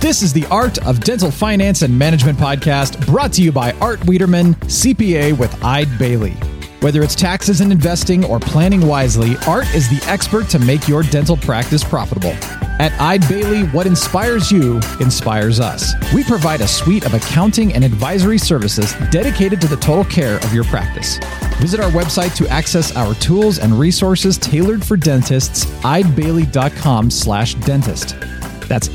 This is the Art of Dental Finance and Management podcast, brought to you by Art Wiederman, CPA with Eide Bailly. Whether it's taxes and investing or planning wisely, Art is the expert to make your dental practice profitable. At Eide Bailly, what inspires you inspires us. We provide a suite of accounting and advisory services dedicated to the total care of your practice. Visit our website to access our tools and resources tailored for dentists, eidebailly.com/dentist. That's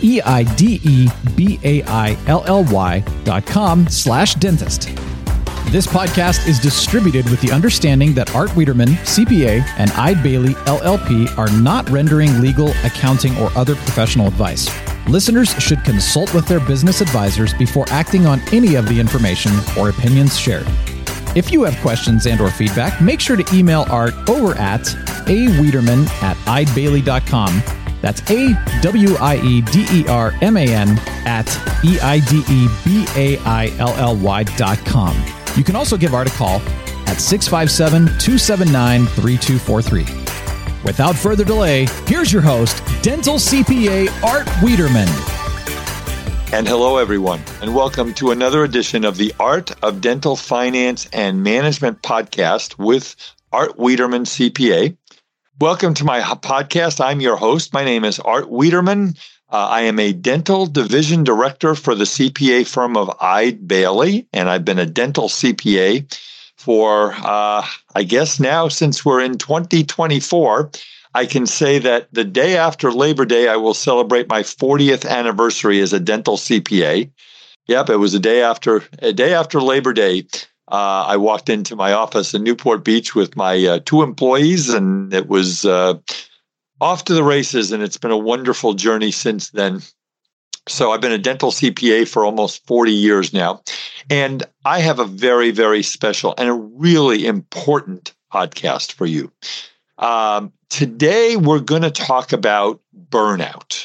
EIDEBAILLY.com/dentist. This podcast is distributed with the understanding that Art Wiederman, CPA, and Eide Bailly, LLP are not rendering legal, accounting, or other professional advice. Listeners should consult with their business advisors before acting on any of the information or opinions shared. If you have questions and or feedback, make sure to email Art over at awiederman@eidebailly.com. That's AWIEDERMAN at EIDEBAILLY.com. You can also give Art a call at 657-279-3243. Without further delay, here's your host, Dental CPA Art Wiederman. And hello, everyone, and welcome to another edition of the Art of Dental Finance and Management podcast with Art Wiederman, CPA. Welcome to my podcast. I'm your host. My name is Art Wiederman. I am a dental division director for the CPA firm of Eide Bailly, and I've been a dental CPA for, I guess now since we're in 2024. I can say that the day after Labor Day, I will celebrate my 40th anniversary as a dental CPA. Yep, it was a day after Labor Day. I walked into my office in Newport Beach with my two employees, and it was off to the races, and it's been a wonderful journey since then. So I've been a dental CPA for almost 40 years now, and I have a very, very special and a really important podcast for you. Today, we're going to talk about burnout.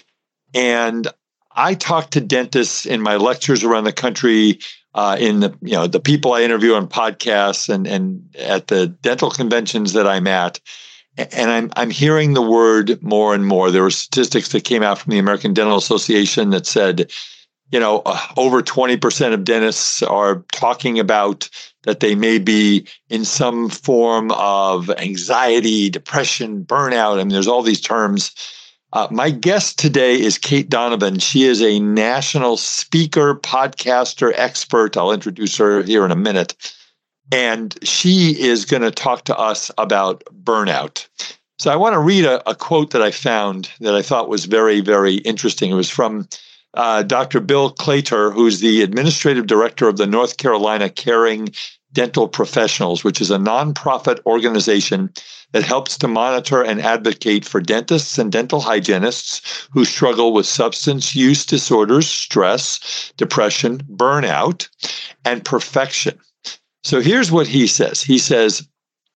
And I talk to dentists in my lectures around the country, in the people I interview on podcasts and at the dental conventions that I'm at. And I'm hearing the word more and more. There were statistics that came out from the American Dental Association that said, over 20% of dentists are talking about that they may be in some form of anxiety, depression, burnout. I mean, there's all these terms. My guest today is Kate Donovan. She is a national speaker, podcaster, expert. I'll introduce her here in a minute. And she is going to talk to us about burnout. So I want to read a quote that I found that I thought was very, very interesting. It was from Dr. Bill Claytor, who's the administrative director of the North Carolina Caring Dental Professionals, which is a nonprofit organization that helps to monitor and advocate for dentists and dental hygienists who struggle with substance use disorders, stress, depression, burnout, and perfection. So here's what he says. He says,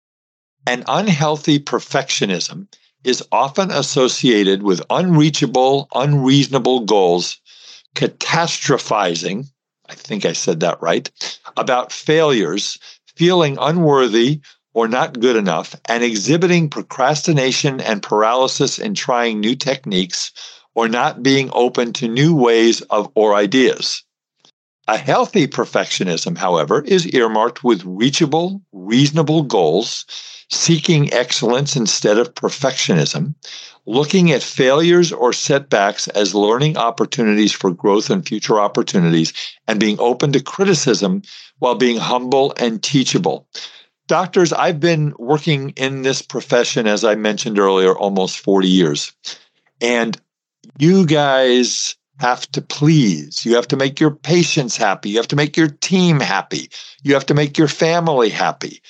an unhealthy perfectionism is often associated with unreachable, unreasonable goals, catastrophizing, I think I said that right, about failures, feeling unworthy or not good enough, and exhibiting procrastination and paralysis in trying new techniques or not being open to new ways or ideas. A healthy perfectionism, however, is earmarked with reachable, reasonable goals, seeking excellence instead of perfectionism, looking at failures or setbacks as learning opportunities for growth and future opportunities, and being open to criticism while being humble and teachable. Doctors, I've been working in this profession, as I mentioned earlier, almost 40 years. And you guys have to please. You have to make your patients happy. You have to make your team happy. You have to make your family happy.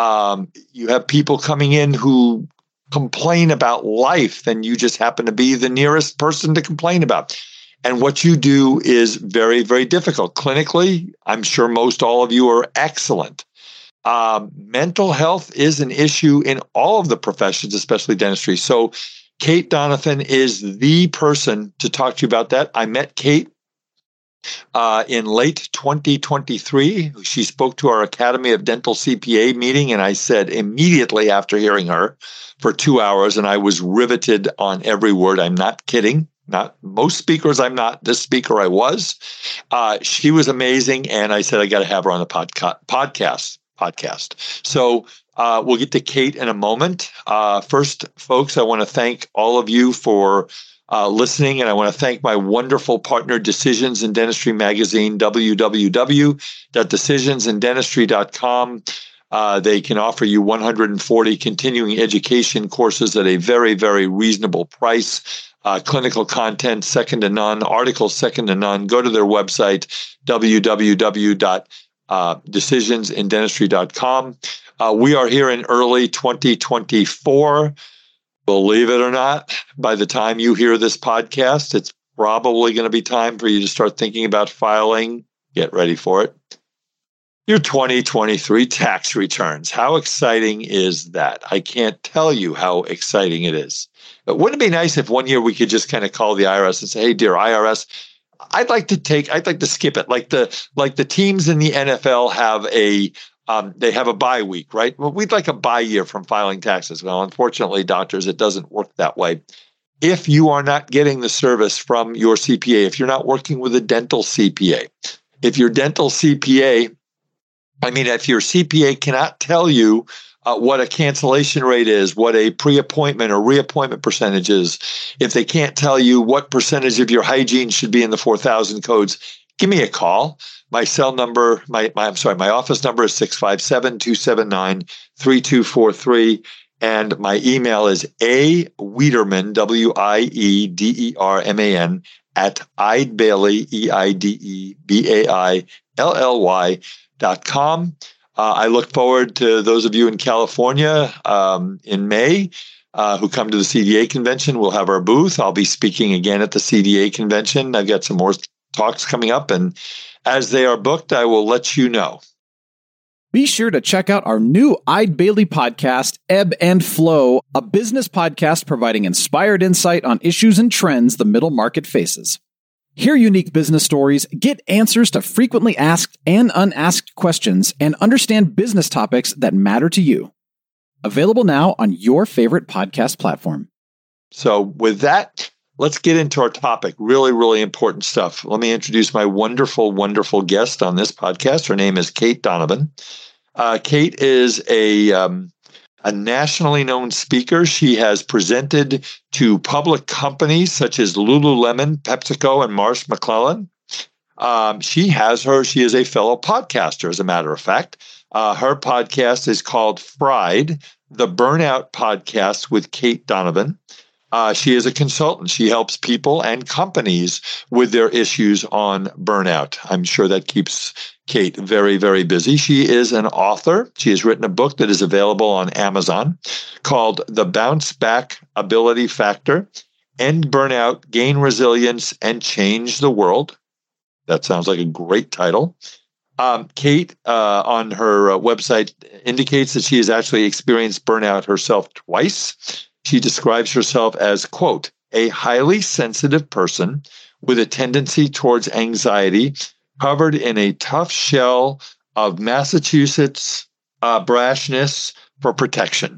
You have people coming in who complain about life, and you just happen to be the nearest person to complain about. And what you do is very, very difficult. Clinically, I'm sure most all of you are excellent. Mental health is an issue in all of the professions, especially dentistry. So Kate Donovan is the person to talk to you about that. I met Kate in late 2023. She spoke to our Academy of Dental CPA meeting, and I said immediately after hearing her for 2 hours, and I was riveted on every word. I'm not kidding. Not most speakers, I'm not. This speaker, I was. She was amazing, and I said I got to have her on the podcast. So we'll get to Kate in a moment. First, folks, I want to thank all of you for listening, and I want to thank my wonderful partner, Decisions in Dentistry Magazine, www.decisionsinDentistry.com. They can offer you 140 continuing education courses at a very, very reasonable price. Clinical content, second to none. Articles, second to none. Go to their website, www.decisionsindentistry.com. We are here in early 2024. Believe it or not, by the time you hear this podcast, it's probably going to be time for you to start thinking about filing. Get ready for it. Your 2023 tax returns. How exciting is that? I can't tell you how exciting it is. But wouldn't it be nice if one year we could just kind of call the IRS and say, "Hey, dear IRS, I'd like to skip it." Like the teams in the NFL have they have a bye week, right? Well, we'd like a bye year from filing taxes. Well, unfortunately, doctors, it doesn't work that way. If you are not getting the service from your CPA, if you're not working with a dental CPA, if your CPA cannot tell you what a cancellation rate is, what a pre-appointment or reappointment percentage is, if they can't tell you what percentage of your hygiene should be in the 4,000 codes, give me a call. My cell number, my office number is 657-279-3243. And my email is awiederman, WIEDERMAN, @eidbailly, EIDEBAILLY.com. I look forward to those of you in California in May who come to the CDA convention. We'll have our booth. I'll be speaking again at the CDA convention. I've got some more talks coming up, and as they are booked, I will let you know. Be sure to check out our new Eid Bailly podcast, Ebb and Flow, a business podcast providing inspired insight on issues and trends the middle market faces. Hear unique business stories, get answers to frequently asked and unasked questions, and understand business topics that matter to you. Available now on your favorite podcast platform. So with that, let's get into our topic. Really, really important stuff. Let me introduce my wonderful, wonderful guest on this podcast. Her name is Kate Donovan. Kate is a nationally known speaker. She has presented to public companies such as Lululemon, PepsiCo, and Marsh McLennan. She is a fellow podcaster, as a matter of fact. Her podcast is called Fried, the Burnout Podcast with Kate Donovan. She is a consultant. She helps people and companies with their issues on burnout. I'm sure that keeps Kate very, very busy. She is an author. She has written a book that is available on Amazon called The Bounce Back Ability Factor: End Burnout, Gain Resilience, and Change the World. That sounds like a great title. Kate, on her website, indicates that she has actually experienced burnout herself twice. She describes herself as, quote, a highly sensitive person with a tendency towards anxiety, covered in a tough shell of Massachusetts brashness for protection.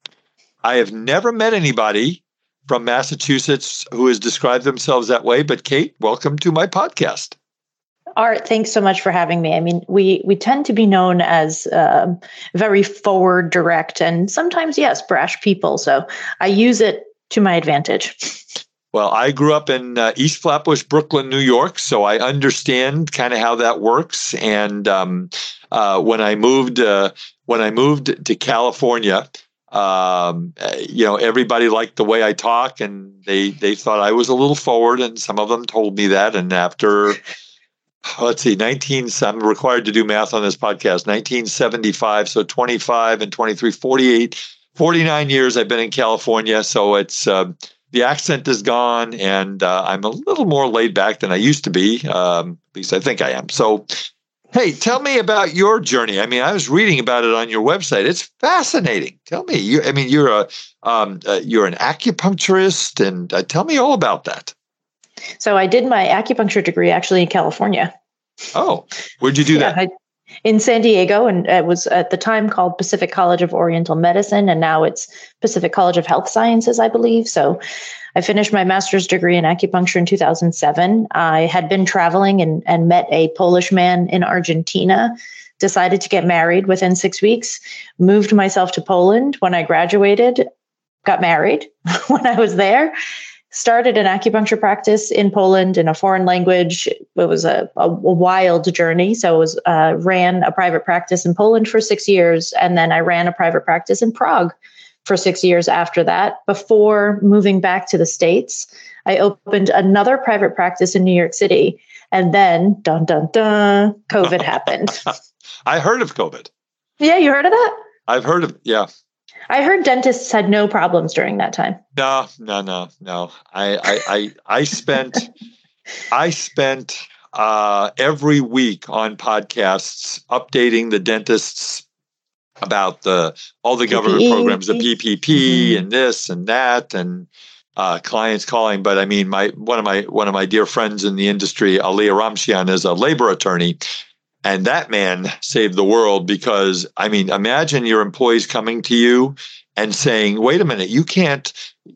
I have never met anybody from Massachusetts who has described themselves that way, but Kate, welcome to my podcast. Art, thanks so much for having me. I mean, we tend to be known as very forward, direct, and sometimes, yes, brash people. So I use it to my advantage. Well, I grew up in East Flatbush, Brooklyn, New York, so I understand kind of how that works. And when I moved to California, everybody liked the way I talk, and they thought I was a little forward, and some of them told me that. And after let's see, I'm required to do math on this podcast, 1975, so 25 and 23, 48, 49 years I've been in California. So it's the accent is gone, and I'm a little more laid back than I used to be. At least I think I am. So, hey, tell me about your journey. I mean, I was reading about it on your website. It's fascinating. Tell me, you're an acupuncturist, and tell me all about that. So I did my acupuncture degree actually in California. Oh, where'd you do that? in San Diego, and it was at the time called Pacific College of Oriental Medicine, and now it's Pacific College of Health Sciences, I believe. So I finished my master's degree in acupuncture in 2007. I had been traveling and met a Polish man in Argentina, decided to get married within 6 weeks, moved myself to Poland when I graduated, got married when I was there, started an acupuncture practice in Poland in a foreign language. It was a wild journey. So I was ran a private practice in Poland for 6 years, and then I ran a private practice in Prague for 6 years after that. Before moving back to the States, I opened another private practice in New York City, and then, dun, dun, dun, COVID happened. I heard of COVID. Yeah, you heard of that? I've heard of, yeah. I heard dentists had no problems during that time. No. I spent every week on podcasts updating the dentists about all the government programs, the PPP and this and that, and clients calling. But I mean, one of my dear friends in the industry, Aliyah Ramshian, is a labor attorney. And that man saved the world because, I mean, imagine your employees coming to you and saying, wait a minute, you can't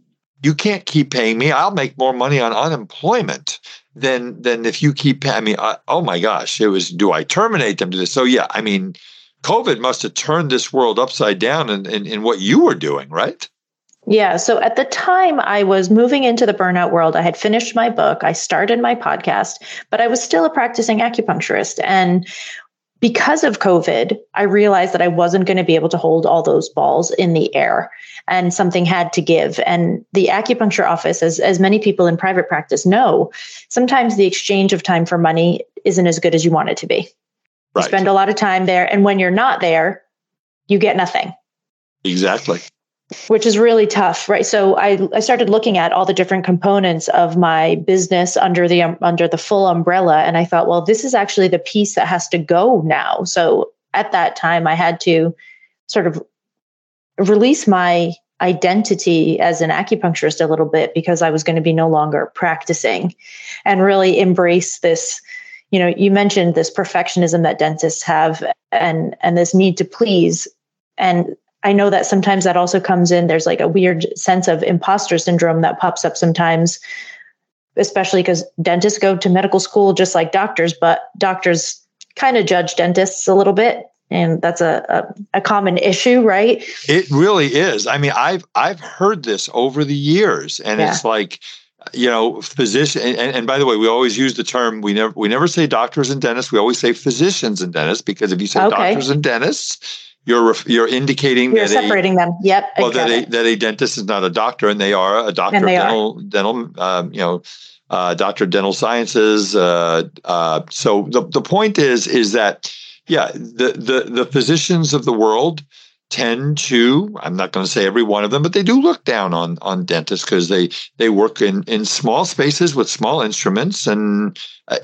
keep paying me. I'll make more money on unemployment than if you keep paying me. Oh my gosh, it was, do I terminate them to this? So yeah, I mean, COVID must have turned this world upside down in what you were doing, right? Yeah. So at the time I was moving into the burnout world, I had finished my book, I started my podcast, but I was still a practicing acupuncturist. And because of COVID, I realized that I wasn't going to be able to hold all those balls in the air, and something had to give. And the acupuncture office, as many people in private practice know, sometimes the exchange of time for money isn't as good as you want it to be. You spend a lot of time there, and when you're not there, you get nothing. Exactly. Which is really tough, right? So I started looking at all the different components of my business under the full umbrella, and I thought, well, this is actually the piece that has to go now. So at that time, I had to sort of release my identity as an acupuncturist a little bit, because I was going to be no longer practicing, and really embrace this. You know, you mentioned this perfectionism that dentists have, and this need to please. And I know that sometimes that also comes in, there's like a weird sense of imposter syndrome that pops up sometimes, especially because dentists go to medical school just like doctors, but doctors kind of judge dentists a little bit. And that's a common issue, right? It really is. I mean, I've heard this over the years, and it's like, you know, physician. And by the way, we always use the term, we never say doctors and dentists. We always say physicians and dentists, because if you say doctors and dentists, you're indicating you're separating them. Yep. Well, that a dentist is not a doctor, and they are a doctor of dental, doctor of dental sciences. So the point is that, yeah, the physicians of the world tend to, I'm not going to say every one of them, but they do look down on dentists, because they work in small spaces with small instruments, and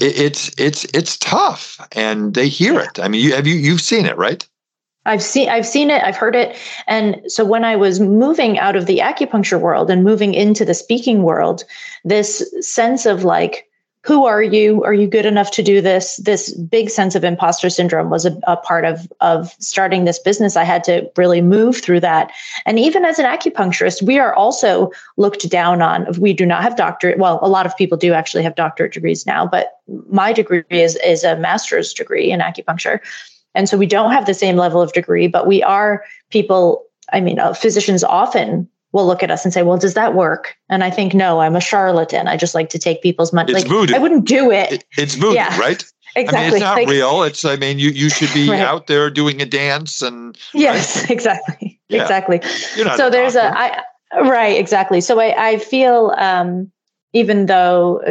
it's tough, and they hear it. I mean, you've seen it, right? I've seen it. I've heard it. And so when I was moving out of the acupuncture world and moving into the speaking world, this sense of like, who are you? Are you good enough to do this? This big sense of imposter syndrome was a part of starting this business. I had to really move through that. And even as an acupuncturist, we are also looked down on. We do not have doctorate. Well, a lot of people do actually have doctorate degrees now, but my degree is a master's degree in acupuncture. And so we don't have the same level of degree, but we are people. I mean, physicians often will look at us and say, well, does that work? And I think, no, I'm a charlatan. I just like to take people's money. It's like, voodoo. I wouldn't do it. It's voodoo, right? Exactly. I mean, it's not real. It's, I mean, you should be out there doing a dance and. Yes, right? Exactly. Yeah. Exactly. You're not so there's right. Exactly. So I feel, even though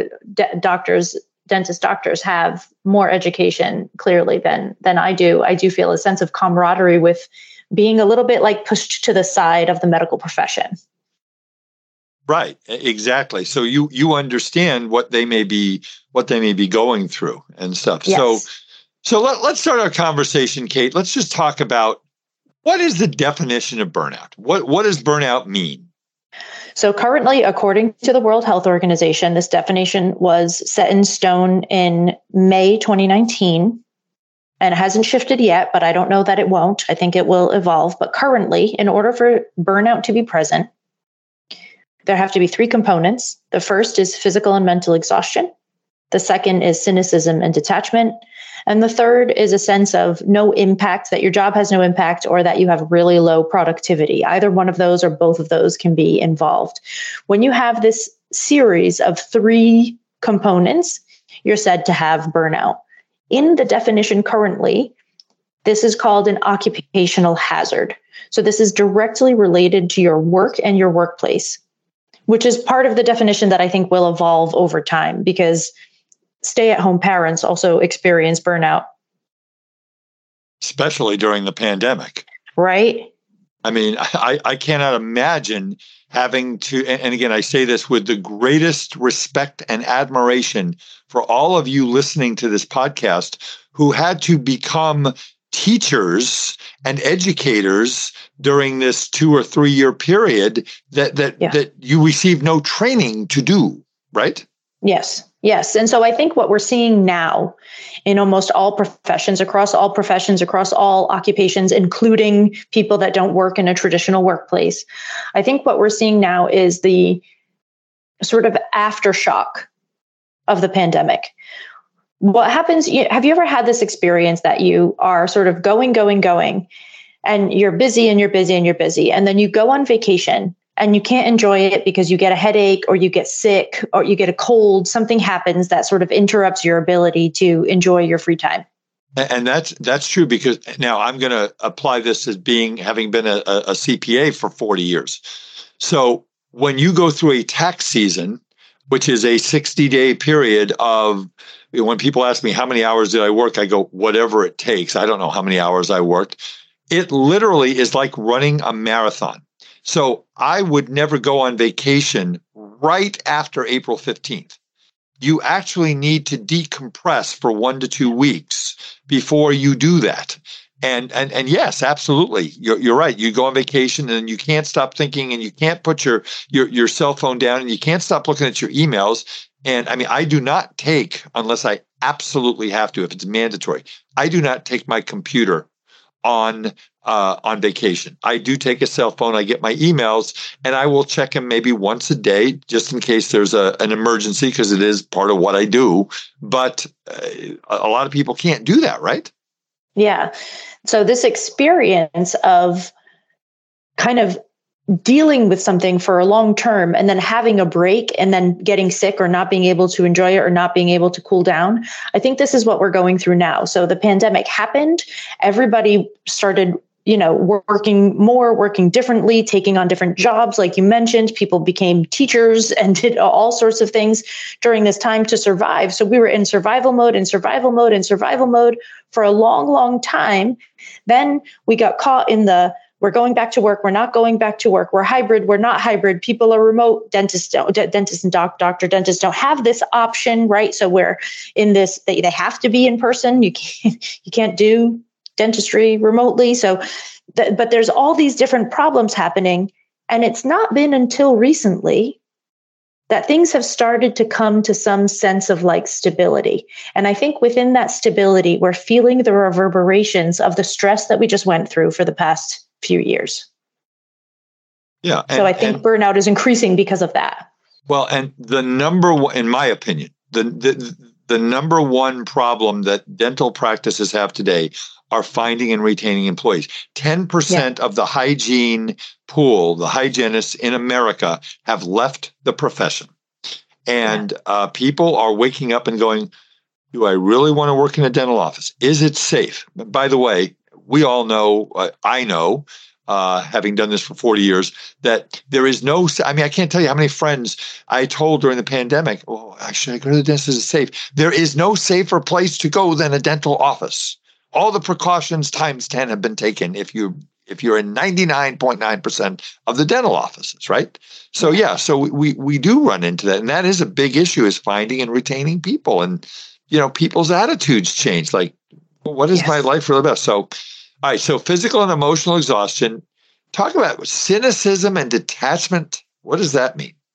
dentist doctors have more education clearly than I do feel a sense of camaraderie with being a little bit like pushed to the side of the medical profession. Right. Exactly. So you understand what they may be going through and stuff. Yes. So let's start our conversation, Kate. Let's just talk about, what is the definition of burnout? What does burnout mean? So currently, according to the World Health Organization, this definition was set in stone in May 2019. and it hasn't shifted yet, but I don't know that it won't. I think it will evolve. But currently, in order for burnout to be present, there have to be three components. The first is physical and mental exhaustion. The second is cynicism and detachment. And the third is a sense of no impact, that your job has no impact, or that you have really low productivity. Either one of those or both of those can be involved. When you have this series of three components, you're said to have burnout. In the definition currently, this is called an occupational hazard. So this is directly related to your work and your workplace, which is part of the definition that I think will evolve over time, because stay-at-home parents also experience burnout. Especially during the pandemic. Right? I mean, I cannot imagine having to, and again, I say this with the greatest respect and admiration for all of you listening to this podcast who had to become teachers and educators during this 2 or 3 year period that you received no training to do, right? Yes. Yes. And so I think what we're seeing now in almost all professions, across all occupations, including people that don't work in a traditional workplace, I think what we're seeing now is the sort of aftershock of the pandemic. What happens, have you ever had this experience that you are sort of going, and you're busy and you're busy and you're busy, and then you go on vacation and you can't enjoy it because you get a headache or you get sick or you get a cold, something happens that sort of interrupts your ability to enjoy your free time? And that's true, because now I'm going to apply this as having been a CPA for 40 years. So when you go through a tax season, which is a 60-day period of, when people ask me how many hours did I work, I go, whatever it takes. I don't know how many hours I worked. It literally is like running a marathon. So I would never go on vacation right after April 15th. You actually need to decompress for 1 to 2 weeks before you do that. And yes, absolutely. You're right. You go on vacation and you can't stop thinking, and you can't put your cell phone down, and you can't stop looking at your emails. And I mean, I do not take, unless I absolutely have to, if it's mandatory, I do not take my computer on vacation. I do take a cell phone. I get my emails, and I will check them maybe once a day, just in case there's an emergency, because it is part of what I do. But a lot of people can't do that, right? Yeah. So this experience of kind of dealing with something for a long term and then having a break and then getting sick or not being able to enjoy it or not being able to cool down, I think this is what we're going through now. So the pandemic happened. Everybody started, working more, working differently, taking on different jobs. Like you mentioned, people became teachers and did all sorts of things during this time to survive. So we were in survival mode for a long, long time. Then we got caught in we're going back to work. We're not going back to work. We're hybrid. We're not hybrid. People are remote. Dentists and dentists don't have this option, right? So we're in this, they have to be in person. You can't do dentistry remotely. So, but there's all these different problems happening. And it's not been until recently that things have started to come to some sense of like stability. And I think within that stability, we're feeling the reverberations of the stress that we just went through for the past few years. Yeah. So I think burnout is increasing because of that. Well, and the number one, in my opinion, the number one problem that dental practices have today are finding and retaining employees. 10% of the hygiene pool, the hygienists in America, have left the profession. And people are waking up and going, do I really want to work in a dental office? Is it safe? By the way, we all know, I know, having done this for 40 years, that there is no, I can't tell you how many friends I told during the pandemic, should I go to the dentist? Is it safe? There is no safer place to go than a dental office. All the precautions times 10 have been taken if you're in 99.9% of the dental offices, right? So so we do run into that. And that is a big issue, is finding and retaining people. And, people's attitudes change. Like, what is my life really about? So, all right. So physical and emotional exhaustion. Talk about cynicism and detachment. What does that mean?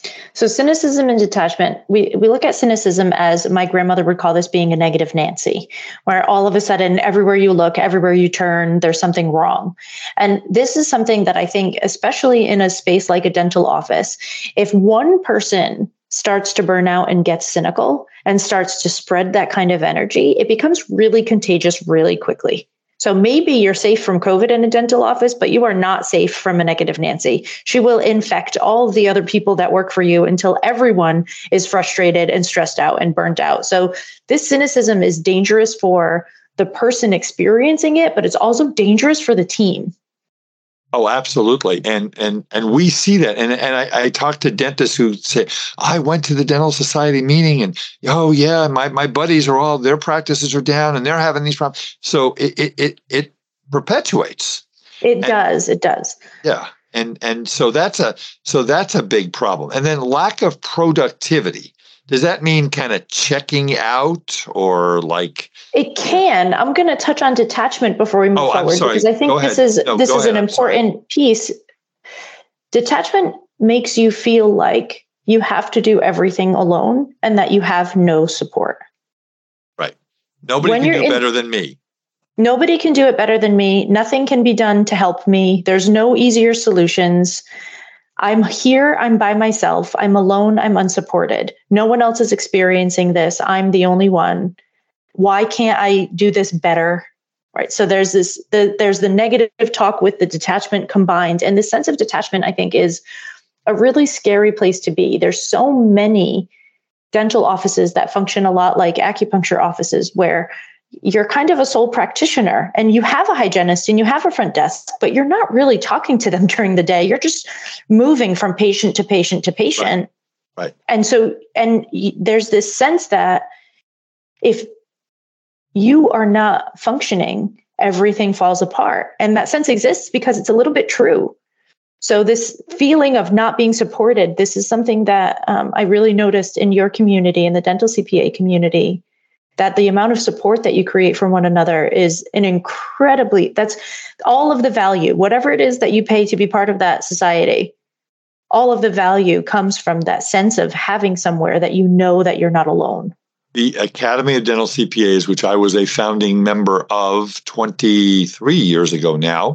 So cynicism and detachment, we look at cynicism as, my grandmother would call this, being a negative Nancy, where all of a sudden, everywhere you look, everywhere you turn, there's something wrong. And this is something that I think, especially in a space like a dental office, if one person starts to burn out and gets cynical and starts to spread that kind of energy, it becomes really contagious really quickly. So maybe you're safe from COVID in a dental office, but you are not safe from a negative Nancy. She will infect all of the other people that work for you until everyone is frustrated and stressed out and burnt out. So this cynicism is dangerous for the person experiencing it, but it's also dangerous for the team. Oh, absolutely. And we see that. And I talk to dentists who say, I went to the dental society meeting and, oh yeah, my buddies are all, their practices are down and they're having these problems. So it perpetuates. It does. Yeah. And so that's a big problem. And then lack of productivity. Does that mean kind of checking out, or like? It can. I'm going to touch on detachment before we move forward, because I think this is an important piece. Detachment makes you feel like you have to do everything alone and that you have no support. Right. Nobody can do better than me. Nobody can do it better than me. Nothing can be done to help me. There's no easier solutions. I'm here, I'm by myself, I'm alone, I'm unsupported. No one else is experiencing this. I'm the only one. Why can't I do this better? Right. So there's the negative talk with the detachment combined. And the sense of detachment, I think, is a really scary place to be. There's so many dental offices that function a lot like acupuncture offices, where you're kind of a sole practitioner and you have a hygienist and you have a front desk, but you're not really talking to them during the day. You're just moving from patient to patient to patient. Right. And so, there's this sense that if you are not functioning, everything falls apart. And that sense exists because it's a little bit true. So this feeling of not being supported, this is something that I really noticed in your community, in the dental CPA community, that the amount of support that you create from one another is that's all of the value, whatever it is that you pay to be part of that society. All of the value comes from that sense of having somewhere that you know that you're not alone. The Academy of Dental CPAs, which I was a founding member of 23 years ago now,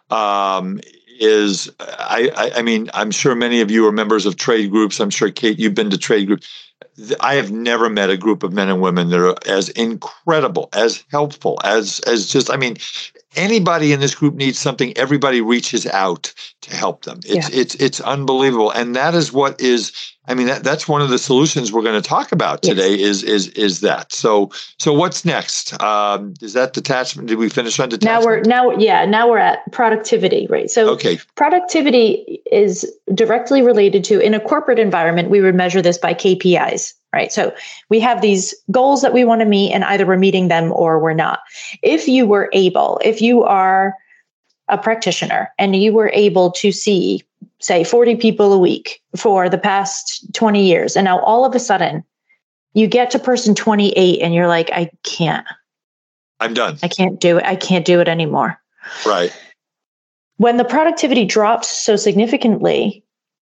is, I mean, I'm sure many of you are members of trade groups. I'm sure, Kate, you've been to trade groups. I have never met a group of men and women that are as incredible, as helpful, as just, I mean, anybody in this group needs something, everybody reaches out to help them. It's unbelievable. And that is what is, I mean, that's one of the solutions we're going to talk about today. Yes. is that. So what's next? Is that detachment? Did we finish on detachment? Now we're at productivity, right? So okay. Productivity is directly related to, in a corporate environment, we would measure this by KPIs, right? So we have these goals that we want to meet, and either we're meeting them or we're not. If you are a practitioner and you were able to see, say, 40 people a week for the past 20 years, and now all of a sudden you get to person 28 and you're like, I'm done. I can't do it. I can't do it anymore. Right. When the productivity drops so significantly,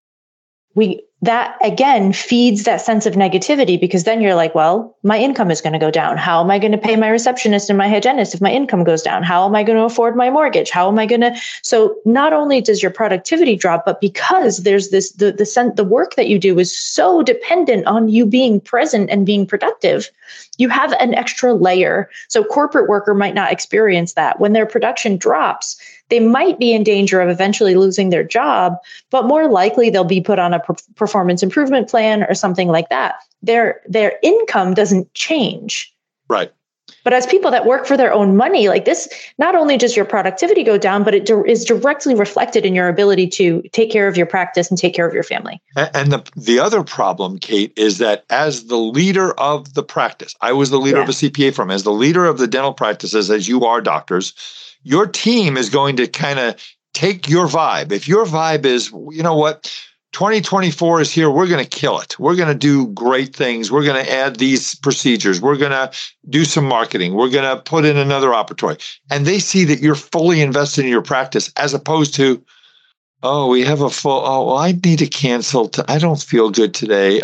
that again feeds that sense of negativity, because then you're like, well, my income is going to go down. How am I going to pay my receptionist and my hygienist if my income goes down? How am I going to afford my mortgage? So not only does your productivity drop, but because there's the work that you do is so dependent on you being present and being productive, you have an extra layer. So corporate worker might not experience that. When their production drops, they might be in danger of eventually losing their job, but more likely they'll be put on a performance improvement plan or something like that. Their income doesn't change. Right. But as people that work for their own money, like this, not only does your productivity go down, but it is directly reflected in your ability to take care of your practice and take care of your family. And the other problem, Kate, is that as the leader of the practice, I was the leader of a CPA firm, as the leader of the dental practices, as you are doctors, your team is going to kind of take your vibe. If your vibe is, you know what, 2024 is here, we're going to kill it. We're going to do great things. We're going to add these procedures. We're going to do some marketing. We're going to put in another operatory. And they see that you're fully invested in your practice, as opposed to, Oh, we have a full. Oh, well, I need to cancel. I don't feel good today.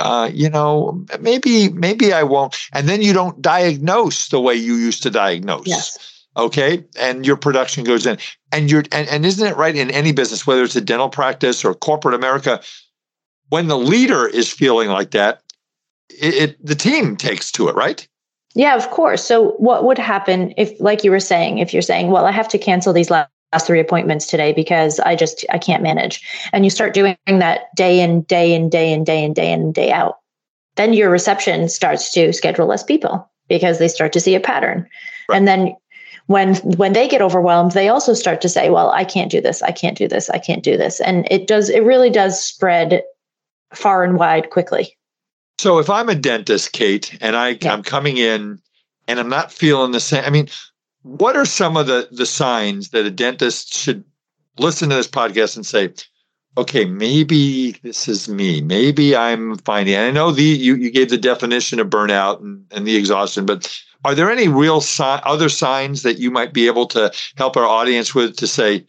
Maybe I won't. And then you don't diagnose the way you used to diagnose. Yes. Okay, and your production goes in, and isn't it right in any business, whether it's a dental practice or corporate America, when the leader is feeling like that, the team takes to it, right? Yeah, of course. So what would happen if, like you were saying, if you're saying, well, I have to cancel these last 3 appointments today because I can't manage. And you start doing that day in, day in, day in, day in, day in, day out. Then your reception starts to schedule less people because they start to see a pattern. Right. And then when they get overwhelmed, they also start to say, well, I can't do this. I can't do this. I can't do this. And it really does spread far and wide quickly. So if I'm a dentist, Kate, and I'm coming in and I'm not feeling the same, I mean, what are some of the signs that a dentist should listen to this podcast and say, okay, maybe this is me. Maybe I'm finding, and I know you gave the definition of burnout and the exhaustion, but are there any real other signs that you might be able to help our audience with to say,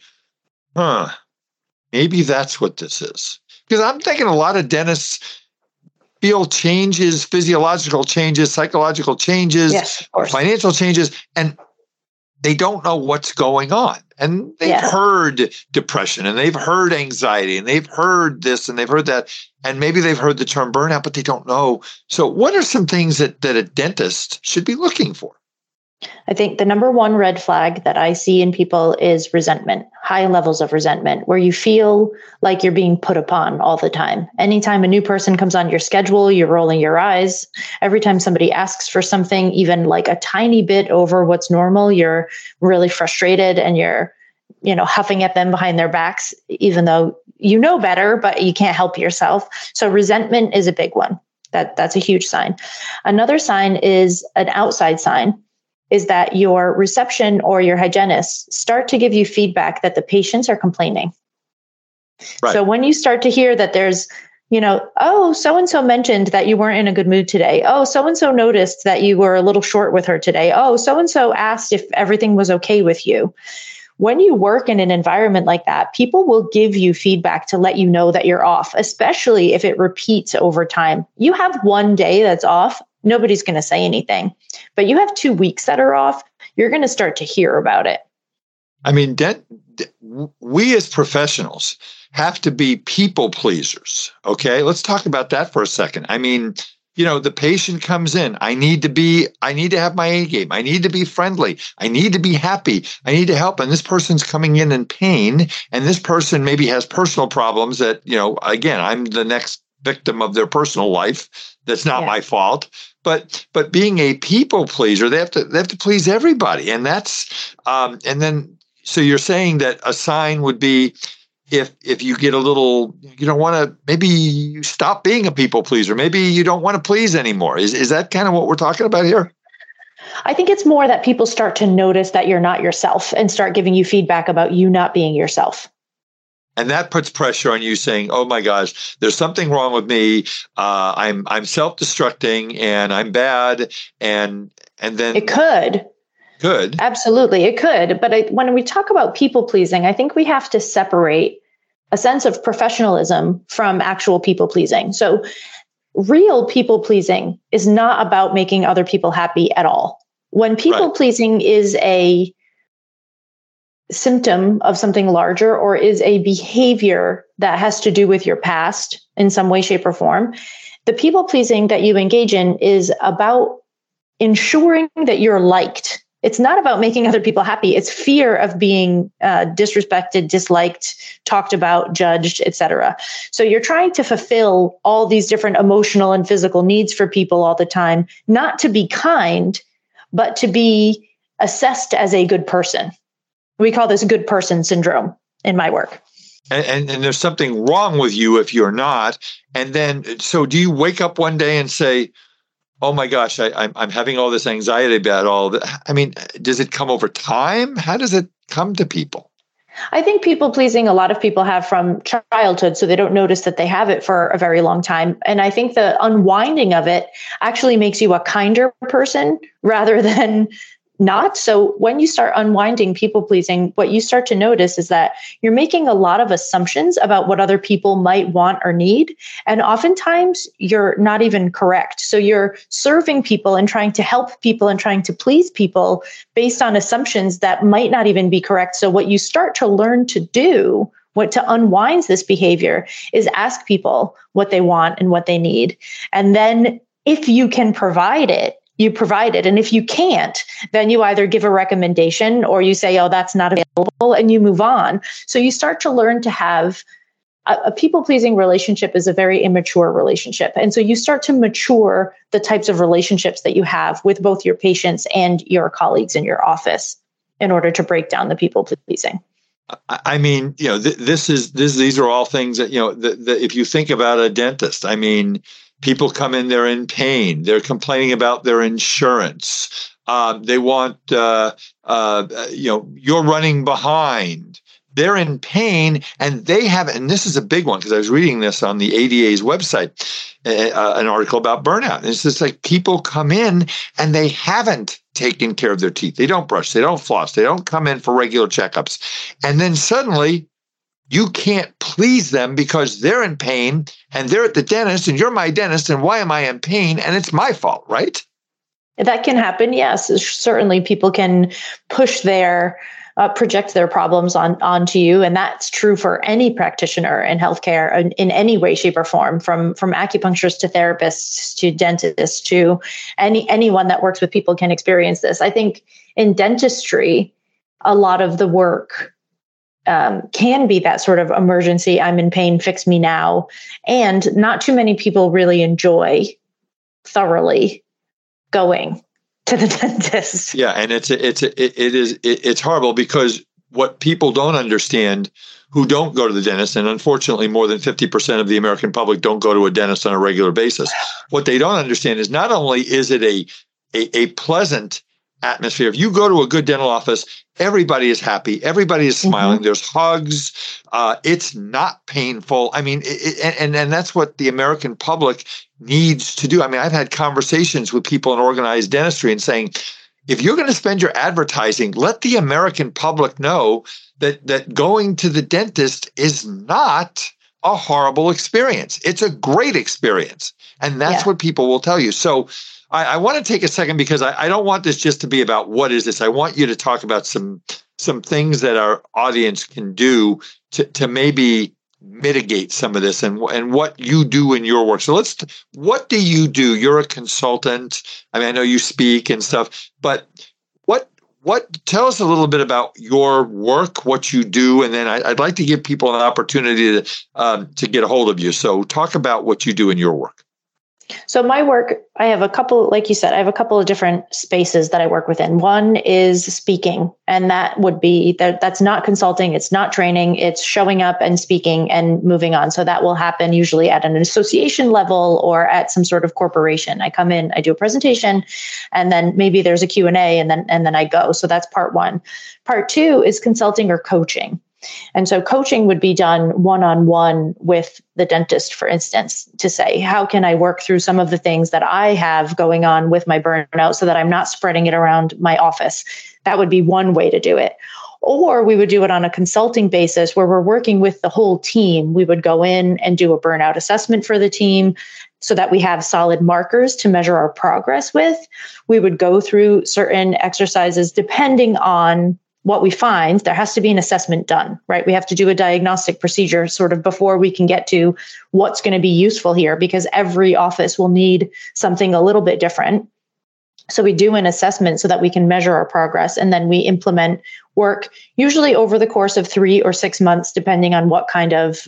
maybe that's what this is? Because I'm thinking a lot of dentists feel changes, physiological changes, psychological changes, yes, financial changes, and they don't know what's going on. And they've heard depression, and they've heard anxiety, and they've heard this, and they've heard that, and maybe they've heard the term burnout, but they don't know. So what are some things that a dentist should be looking for? I think the number one red flag that I see in people is resentment, high levels of resentment, where you feel like you're being put upon all the time. Anytime a new person comes on your schedule, you're rolling your eyes. Every time somebody asks for something, even like a tiny bit over what's normal, you're really frustrated and you're, huffing at them behind their backs, even though you know better, but you can't help yourself. So resentment is a big one. That's a huge sign. Another sign is an outside sign. Is that your reception or your hygienists start to give you feedback that the patients are complaining. Right. So when you start to hear that there's, oh, so-and-so mentioned that you weren't in a good mood today. Oh, so-and-so noticed that you were a little short with her today. Oh, so-and-so asked if everything was okay with you. When you work in an environment like that, people will give you feedback to let you know that you're off, especially if it repeats over time. You have one day that's off. Nobody's going to say anything, but you have 2 weeks that are off. You're going to start to hear about it. I mean, we as professionals have to be people pleasers. Okay. Let's talk about that for a second. I mean, the patient comes in. I need to have my A game. I need to be friendly. I need to be happy. I need to help. And this person's coming in pain. And this person maybe has personal problems that, again, I'm the next victim of their personal life. That's not my fault. But being a people pleaser, they have to please everybody. And that's and then so you're saying that a sign would be if you get a little, you don't want to, maybe you stop being a people pleaser. Maybe you don't want to please anymore. Is that kind of what we're talking about here? I think it's more that people start to notice that you're not yourself and start giving you feedback about you not being yourself. And that puts pressure on you saying, oh my gosh, there's something wrong with me. I'm self-destructing and I'm bad. And then it could. Good. Absolutely. It could. But when we talk about people pleasing, I think we have to separate a sense of professionalism from actual people pleasing. So real people pleasing is not about making other people happy at all. When people pleasing is a symptom of something larger or is a behavior that has to do with your past in some way, shape, or form, the people pleasing that you engage in is about ensuring that you're liked. It's not about making other people happy. It's fear of being disrespected, disliked, talked about, judged, etc. So you're trying to fulfill all these different emotional and physical needs for people all the time, not to be kind, but to be assessed as a good person. We call this good person syndrome in my work. And there's something wrong with you if you're not. And then, so do you wake up one day and say, oh my gosh, I'm having all this anxiety about all that. I mean, does it come over time? How does it come to people? I think people pleasing, a lot of people have from childhood, so they don't notice that they have it for a very long time. And I think the unwinding of it actually makes you a kinder person rather than not. So when you start unwinding people pleasing, what you start to notice is that you're making a lot of assumptions about what other people might want or need. And oftentimes you're not even correct. So you're serving people and trying to help people and trying to please people based on assumptions that might not even be correct. So what you start to learn to do, what to unwind this behavior, is ask people what they want and what they need. And then if you can provide it, you provide it. And if you can't, then you either give a recommendation or you say, oh, that's not available, and you move on. So you start to learn to have a people-pleasing relationship is a very immature relationship. And so you start to mature the types of relationships that you have with both your patients and your colleagues in your office in order to break down the people-pleasing. I mean, these are all things that, if you think about a dentist, I mean, people come in, they're in pain. They're complaining about their insurance. They want, you're running behind. They're in pain, and and this is a big one because I was reading this on the ADA's website, an article about burnout. And it's just like people come in and they haven't taken care of their teeth. They don't brush, they don't floss, they don't come in for regular checkups. And then suddenly you can't please them because they're in pain and they're at the dentist and you're my dentist. And why am I in pain? And it's my fault, right? That can happen. Yes, certainly people can push project their problems onto you. And that's true for any practitioner in healthcare in any way, shape, or form, from acupuncturists to therapists to dentists to anyone that works with people can experience this. I think in dentistry, a lot of the work can be that sort of emergency, I'm in pain, fix me now. And not too many people really enjoy thoroughly going to the dentist. Yeah, and it's horrible because what people don't understand who don't go to the dentist, and unfortunately more than 50% of the American public don't go to a dentist on a regular basis. What they don't understand is not only is it a pleasant atmosphere. If you go to a good dental office, everybody is happy. Everybody is smiling. Mm-hmm. There's hugs. It's not painful. I mean, and that's what the American public needs to do. I mean, I've had conversations with people in organized dentistry and saying, if you're going to spend your advertising, let the American public know that going to the dentist is not a horrible experience. It's a great experience. And that's what people will tell you. So I want to take a second because I don't want this just to be about what is this. I want you to talk about some things that our audience can do to maybe mitigate some of this and what you do in your work. So what do you do? You're a consultant. I mean, I know you speak and stuff, but tell us a little bit about your work, what you do, and then I'd like to give people an opportunity to get a hold of you. So talk about what you do in your work. So my work, I have a couple, like you said, I have a couple of different spaces that I work within. One is speaking, and that would be, that's not consulting, it's not training, it's showing up and speaking and moving on. So that will happen usually at an association level or at some sort of corporation. I come in, I do a presentation, and then maybe there's a Q&A, and then I go. So that's part one. Part two is consulting or coaching. And so coaching would be done one-on-one with the dentist, for instance, to say, how can I work through some of the things that I have going on with my burnout so that I'm not spreading it around my office? That would be one way to do it. Or we would do it on a consulting basis where we're working with the whole team. We would go in and do a burnout assessment for the team so that we have solid markers to measure our progress with. We would go through certain exercises depending on what we find. There has to be an assessment done, right? We have to do a diagnostic procedure sort of before we can get to what's going to be useful here, because every office will need something a little bit different. So we do an assessment so that we can measure our progress, and then we implement work usually over the course of 3 or 6 months, depending on what kind of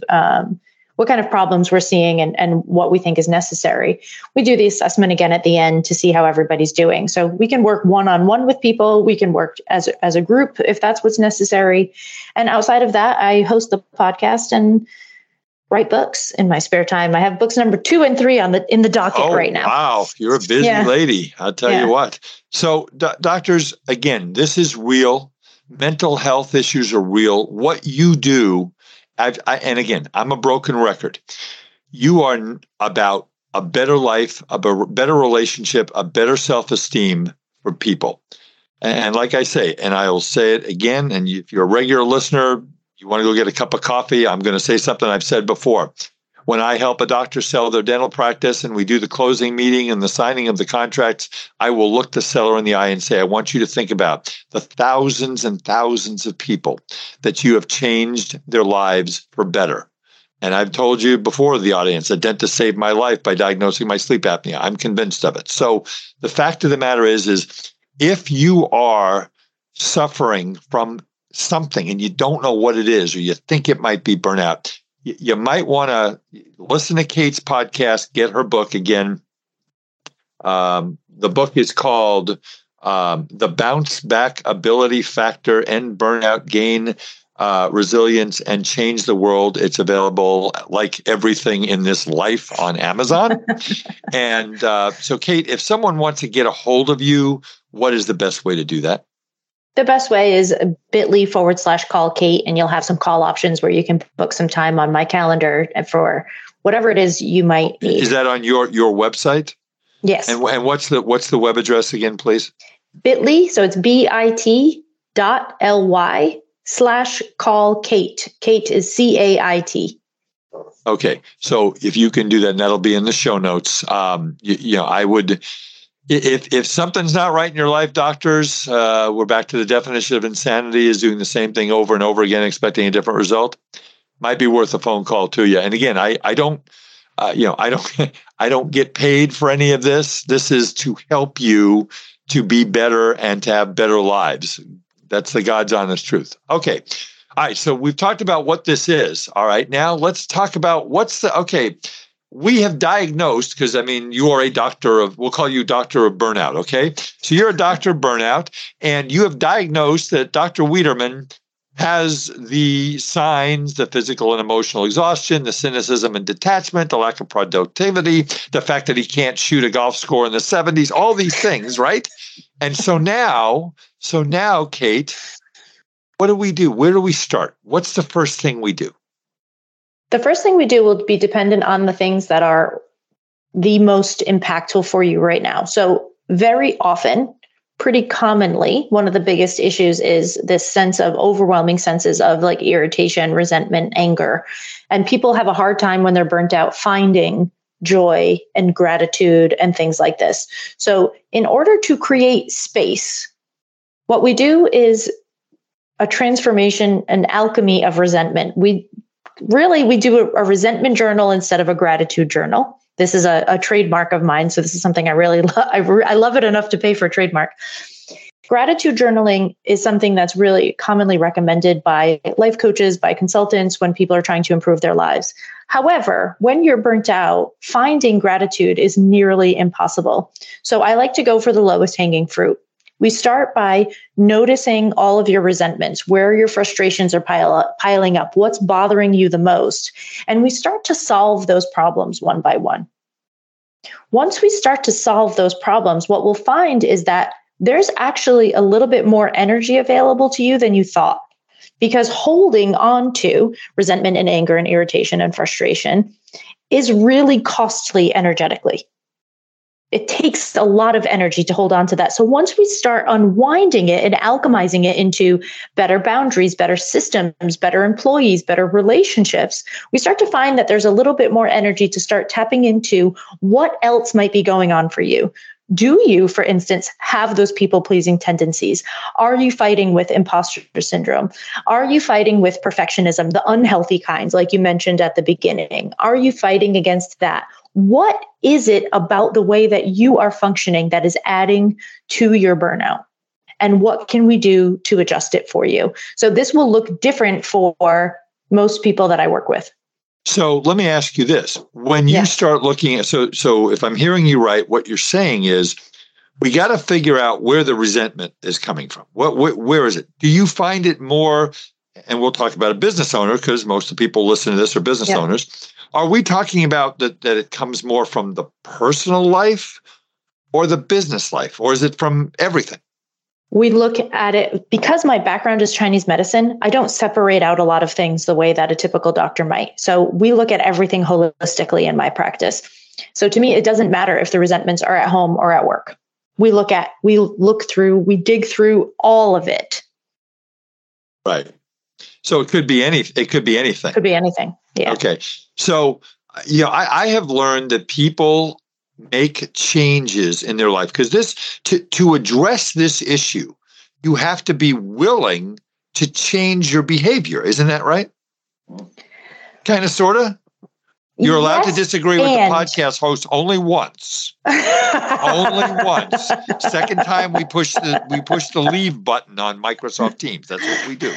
problems we're seeing and what we think is necessary. We do the assessment again at the end to see how everybody's doing. So we can work one-on-one with people. We can work as a group if that's what's necessary. And outside of that, I host the podcast and write books in my spare time. I have books number 2 and 3 in the docket right now. Wow, you're a busy lady. I'll tell you what. So doctors, again, this is real. Mental health issues are real. What you do, and again, I'm a broken record. You are about a better life, a better relationship, a better self-esteem for people. And like I say, and I will say it again, and if you're a regular listener, you want to go get a cup of coffee, I'm going to say something I've said before. When I help a doctor sell their dental practice and we do the closing meeting and the signing of the contracts, I will look the seller in the eye and say, I want you to think about the thousands and thousands of people that you have changed their lives for better. And I've told you before the audience, a dentist saved my life by diagnosing my sleep apnea. I'm convinced of it. So the fact of the matter is if you are suffering from something and you don't know what it is, or you think it might be burnout, you might want to listen to Kate's podcast, get her book again. The book is called The Bounce Back Ability Factor End Burnout, Gain Resilience, and Change the World. It's available, like everything in this life, on Amazon. And so, Kate, if someone wants to get a hold of you, what is the best way to do that? The best way is bit.ly/call Kate, and you'll have some call options where you can book some time on my calendar for whatever it is you might need. Is that on your website? Yes. And what's the web address again, please? bit.ly, so it's bit.ly/call Kate. Kate is CAIT. Okay, so if you can do that, and that'll be in the show notes. I would. If something's not right in your life, doctors, we're back to the definition of insanity, is doing the same thing over and over again, expecting a different result. Might be worth a phone call to you. And again, I don't get paid for any of this. This is to help you to be better and to have better lives. That's the God's honest truth. Okay. All right. So we've talked about what this is. All right. Now let's talk about we have diagnosed, because you are a doctor we'll call you doctor of burnout. Okay. So you're a doctor of burnout, and you have diagnosed that Dr. Wiederman has the signs, the physical and emotional exhaustion, the cynicism and detachment, the lack of productivity, the fact that he can't shoot a golf score in the 70s, all these things, right? And so now, Kate, what do we do? Where do we start? What's the first thing we do? The first thing we do will be dependent on the things that are the most impactful for you right now. So very often, pretty commonly, one of the biggest issues is this sense of overwhelming senses of like irritation, resentment, anger. And people have a hard time when they're burnt out finding joy and gratitude and things like this. So in order to create space, what we do is a transformation, an alchemy of resentment. We do a resentment journal instead of a gratitude journal. This is a trademark of mine. So this is something I really love. I love it enough to pay for a trademark. Gratitude journaling is something that's really commonly recommended by life coaches, by consultants when people are trying to improve their lives. However, when you're burnt out, finding gratitude is nearly impossible. So I like to go for the lowest hanging fruit. We start by noticing all of your resentments, where your frustrations are piling up, what's bothering you the most. And we start to solve those problems one by one. Once we start to solve those problems, what we'll find is that there's actually a little bit more energy available to you than you thought. Because holding on to resentment and anger and irritation and frustration is really costly energetically. It takes a lot of energy to hold on to that. So once we start unwinding it and alchemizing it into better boundaries, better systems, better employees, better relationships, we start to find that there's a little bit more energy to start tapping into what else might be going on for you. Do you, for instance, have those people-pleasing tendencies? Are you fighting with imposter syndrome? Are you fighting with perfectionism, the unhealthy kinds, like you mentioned at the beginning? Are you fighting against that? What is it about the way that you are functioning that is adding to your burnout? And what can we do to adjust it for you? So this will look different for most people that I work with. So let me ask you this. When you start looking at, so if I'm hearing you right, what you're saying is we got to figure out where the resentment is coming from. Where is it? Do you find it more, and we'll talk about a business owner because most of the people listening to this are business owners. Are we talking about that it comes more from the personal life or the business life, or is it from everything? We look at it, because my background is Chinese medicine, I don't separate out a lot of things the way that a typical doctor might. So we look at everything holistically in my practice. So to me, it doesn't matter if the resentments are at home or at work. we look through, we dig through all of it. Right. So it could be anything. Could be anything. Yeah. Okay. So, I have learned that people make changes in their life because to address this issue, you have to be willing to change your behavior. Isn't that right? Kind of, sort of. You're allowed to disagree with the podcast host only once. Only once. Second time we push the leave button on Microsoft Teams. That's what we do.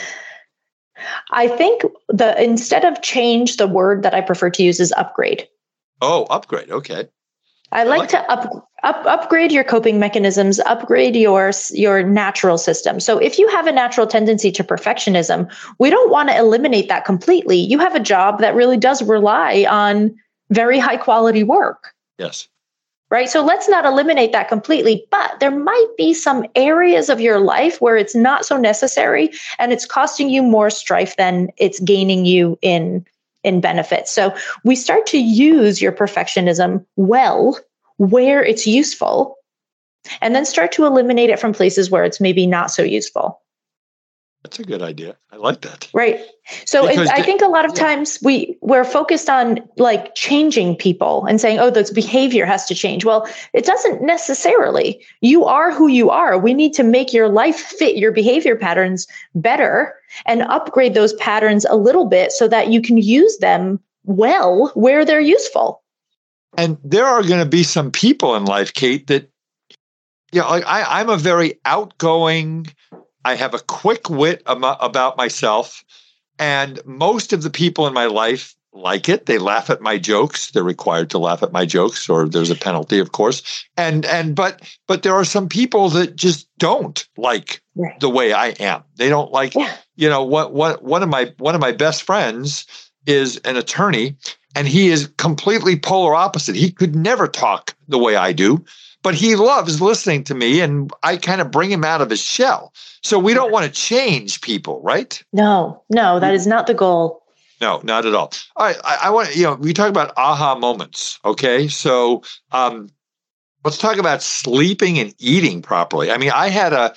I think instead of change, the word that I prefer to use is upgrade. Oh, upgrade. Okay. I like to upgrade your coping mechanisms, upgrade your natural system. So if you have a natural tendency to perfectionism, we don't want to eliminate that completely. You have a job that really does rely on very high quality work. Yes. Right. So let's not eliminate that completely, but there might be some areas of your life where it's not so necessary and it's costing you more strife than it's gaining you in benefits. So we start to use your perfectionism well where it's useful, and then start to eliminate it from places where it's maybe not so useful. That's a good idea. I like that. Right. So I think a lot of times we're focused on like changing people and saying, oh, this behavior has to change. Well, it doesn't necessarily. You are who you are. We need to make your life fit your behavior patterns better and upgrade those patterns a little bit so that you can use them well where they're useful. And there are going to be some people in life, Kate, that, I'm a very outgoing, I have a quick wit about myself, and most of the people in my life like it. They laugh at my jokes. They're required to laugh at my jokes, or there's a penalty, of course. But there are some people that just don't like the way I am. They don't like, one of my best friends is an attorney, and he is completely polar opposite. He could never talk the way I do. But he loves listening to me, and I kind of bring him out of his shell. So we don't want to change people, right? No, that is not the goal. No, not at all. All right, I want we talk about aha moments. Okay, so let's talk about sleeping and eating properly. I mean, I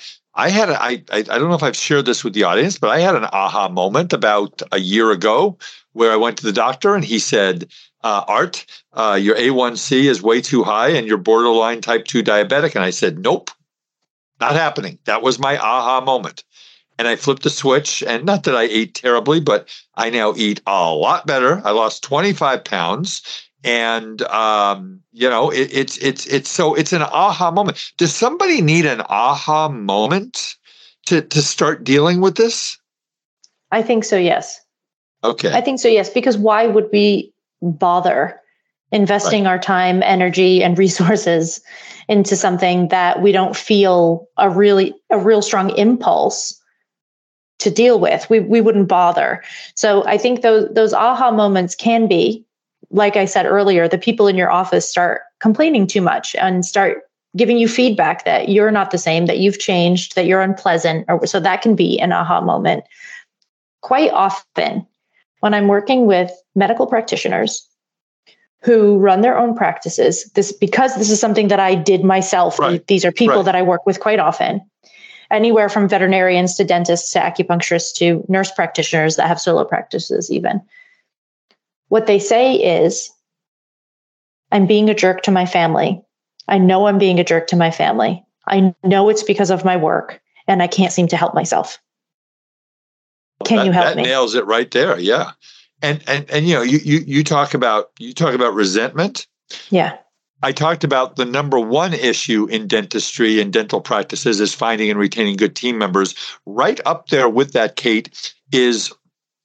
don't know if I've shared this with the audience, but I had an aha moment about a year ago where I went to the doctor and he said, Art, your A1C is way too high and you're borderline type 2 diabetic. And I said, nope, not happening. That was my aha moment. And I flipped the switch, and not that I ate terribly, but I now eat a lot better. I lost 25 pounds. And, it's an aha moment. Does somebody need an aha moment to start dealing with this? I think so, yes. Okay. I think so, yes, because why would we bother investing our time, energy, and resources into something that we don't feel a real strong impulse to deal with? We wouldn't bother. So I think those aha moments can be, like I said earlier, the people in your office start complaining too much and start giving you feedback that you're not the same, that you've changed, that you're unpleasant. So that can be an aha moment. Quite often, when I'm working with medical practitioners who run their own practices, because this is something that I did myself. Right. These are people that I work with quite often, anywhere from veterinarians to dentists to acupuncturists to nurse practitioners that have solo practices even. What they say is, I'm being a jerk to my family. I know I'm being a jerk to my family. I know it's because of my work, and I can't seem to help myself. Can you help me? That nails it right there. Yeah. And you talk about resentment. Yeah. I talked about the number one issue in dentistry and dental practices is finding and retaining good team members. Right up there with that, Kate, is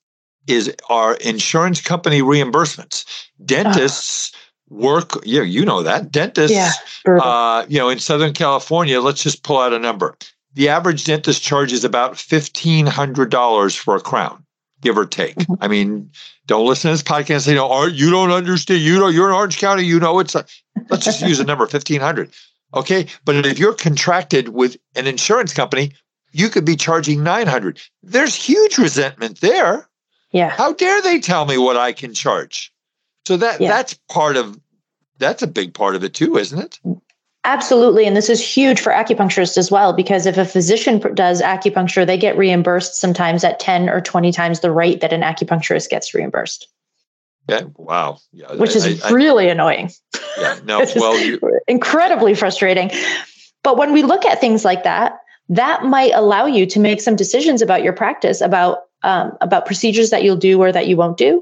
our insurance company reimbursements. Dentists work, you know that. Dentists, in Southern California, let's just pull out a number. The average dentist charges about $1,500 for a crown, give or take. Mm-hmm. I mean, don't listen to this podcast and say, Art, you don't understand. You're in Orange County. Let's just use a number, 1,500. Okay. But if you're contracted with an insurance company, you could be charging 900. There's huge resentment there. Yeah. How dare they tell me what I can charge? So that's a big part of it too, isn't it? Absolutely. And this is huge for acupuncturists as well, because if a physician does acupuncture, they get reimbursed sometimes at 10 or 20 times the rate that an acupuncturist gets reimbursed. Yeah. Wow. Yeah. Which is really annoying. Yeah. No. Well, incredibly frustrating. But when we look at things like that, that might allow you to make some decisions about your practice, about procedures that you'll do or that you won't do.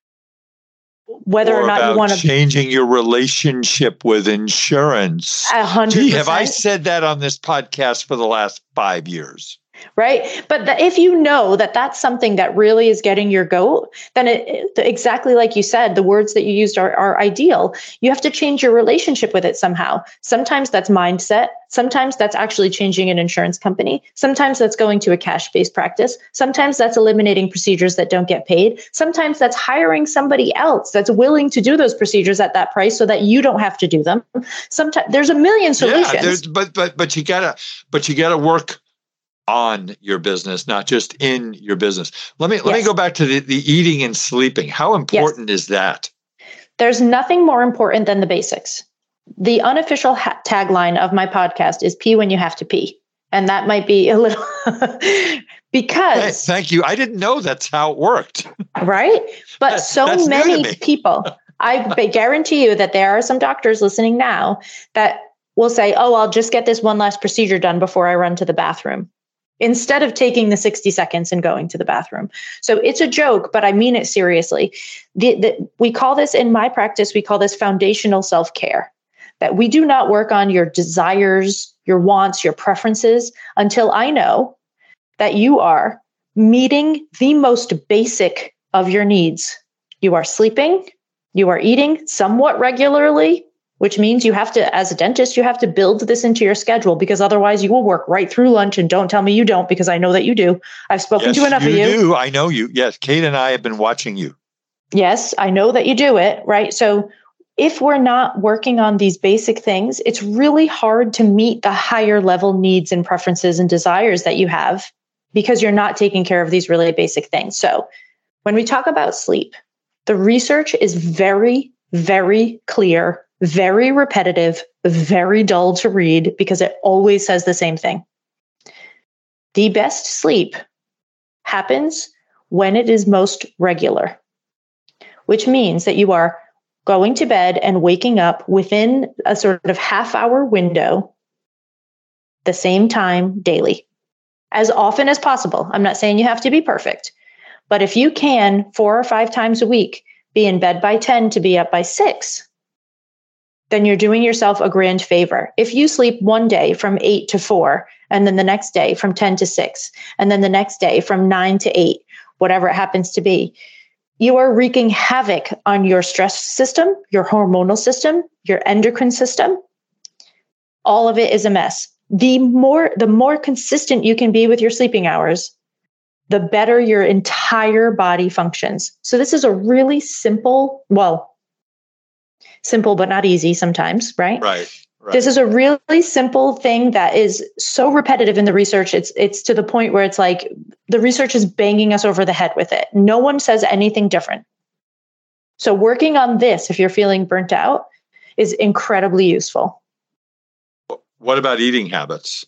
Whether or not you want to changing your relationship with insurance. 100%. Gee, have I said that on this podcast for the last 5 years? Right. But if you know that that's something that really is getting your goat, then exactly like you said, the words that you used are ideal. You have to change your relationship with it somehow. Sometimes that's mindset. Sometimes that's actually changing an insurance company. Sometimes that's going to a cash-based practice. Sometimes that's eliminating procedures that don't get paid. Sometimes that's hiring somebody else that's willing to do those procedures at that price so that you don't have to do them. Sometimes there's a million solutions. Yeah, but you gotta work on your business, not just in your business. Let me go back to the eating and sleeping. How important is that? There's nothing more important than the basics. The unofficial tagline of my podcast is pee when you have to pee. And that might be a little because thank you. I didn't know that's how it worked. Right? But so many people, I guarantee you that there are some doctors listening now that will say, "Oh, I'll just get this one last procedure done before I run to the bathroom," instead of taking the 60 seconds and going to the bathroom. So it's a joke, but I mean it seriously. We call this in my practice, we call this foundational self-care, that we do not work on your desires, your wants, your preferences until I know that you are meeting the most basic of your needs. You are sleeping, you are eating somewhat regularly, which means you have to, as a dentist, you have to build this into your schedule, because otherwise you will work right through lunch. And don't tell me you don't, because I know that you do. I've spoken to enough of you. You do. I know you. Yes. Kate and I have been watching you. Yes, I know that you do it. Right. So if we're not working on these basic things, it's really hard to meet the higher level needs and preferences and desires that you have, because you're not taking care of these really basic things. So when we talk about sleep, the research is very, very clear, very repetitive, very dull to read, because it always says the same thing. The best sleep happens when it is most regular, which means that you are going to bed and waking up within a sort of half-hour window, the same time daily, as often as possible. I'm not saying you have to be perfect, but if you can 4 or 5 times a week be in bed by 10 to be up by 6, then you're doing yourself a grand favor. If you sleep one day from 8 to 4, and then the next day from 10 to 6, and then the next day from 9 to 8, whatever it happens to be, you are wreaking havoc on your stress system, your hormonal system, your endocrine system. All of it is a mess. The more consistent you can be with your sleeping hours, the better your entire body functions. So this is a really simple but not easy sometimes, right? Right. This is a really simple thing that is so repetitive in the research. It's to the point where it's like the research is banging us over the head with it. No one says anything different. So working on this, if you're feeling burnt out, is incredibly useful. What about eating habits?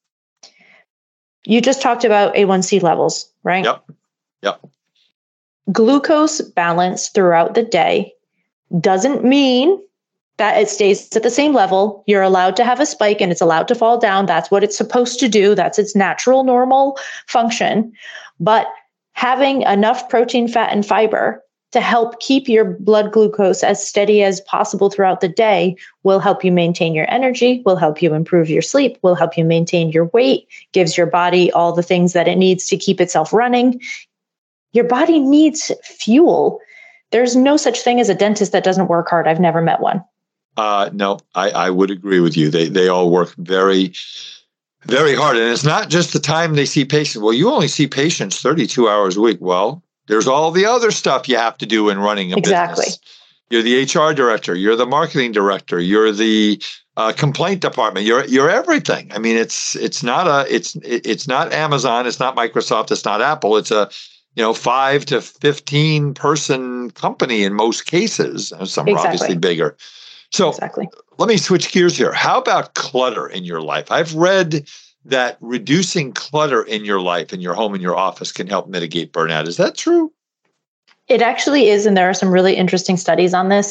You just talked about A1C levels, right? Yep. Glucose balance throughout the day doesn't mean that it stays at the same level. You're allowed to have a spike and it's allowed to fall down. That's what it's supposed to do. That's its natural, normal function. But having enough protein, fat, and fiber to help keep your blood glucose as steady as possible throughout the day will help you maintain your energy, will help you improve your sleep, will help you maintain your weight, gives your body all the things that it needs to keep itself running. Your body needs fuel. There's no such thing as a dentist that doesn't work hard. I've never met one. No, I would agree with you. They all work very, very hard. And it's not just the time they see patients. Well, you only see patients 32 hours a week. Well, there's all the other stuff you have to do in running a business. You're the HR director. You're the marketing director. You're the complaint department. You're everything. I mean, it's not Amazon. It's not Microsoft. It's not Apple. It's a 5 to 15 person company in most cases. Some are obviously bigger. So let me switch gears here. How about clutter in your life? I've read that reducing clutter in your life, in your home, in your office can help mitigate burnout. Is that true? It actually is. And there are some really interesting studies on this.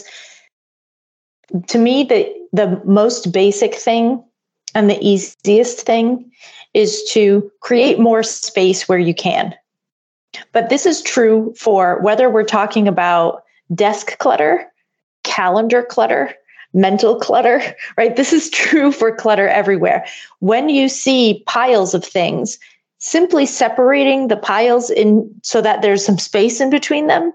To me, the most basic thing and the easiest thing is to create more space where you can. But this is true for whether we're talking about desk clutter, calendar clutter, mental clutter, right? This is true for clutter everywhere. When you see piles of things, simply separating the piles in so that there's some space in between them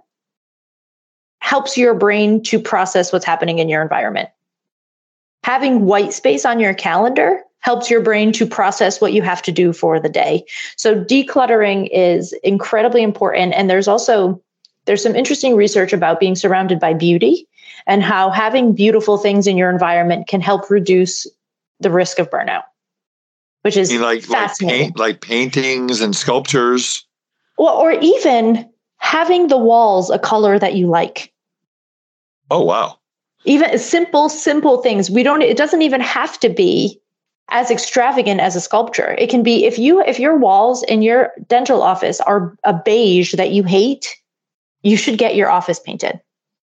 helps your brain to process what's happening in your environment. Having white space on your calendar helps your brain to process what you have to do for the day. So decluttering is incredibly important. And there's some interesting research about being surrounded by beauty and how having beautiful things in your environment can help reduce the risk of burnout, which is fascinating. Like paintings and sculptures. Well, or even having the walls a color that you like. Oh, wow. Even simple things. It doesn't even have to be as extravagant as a sculpture. It can be if your walls in your dental office are a beige that you hate, you should get your office painted.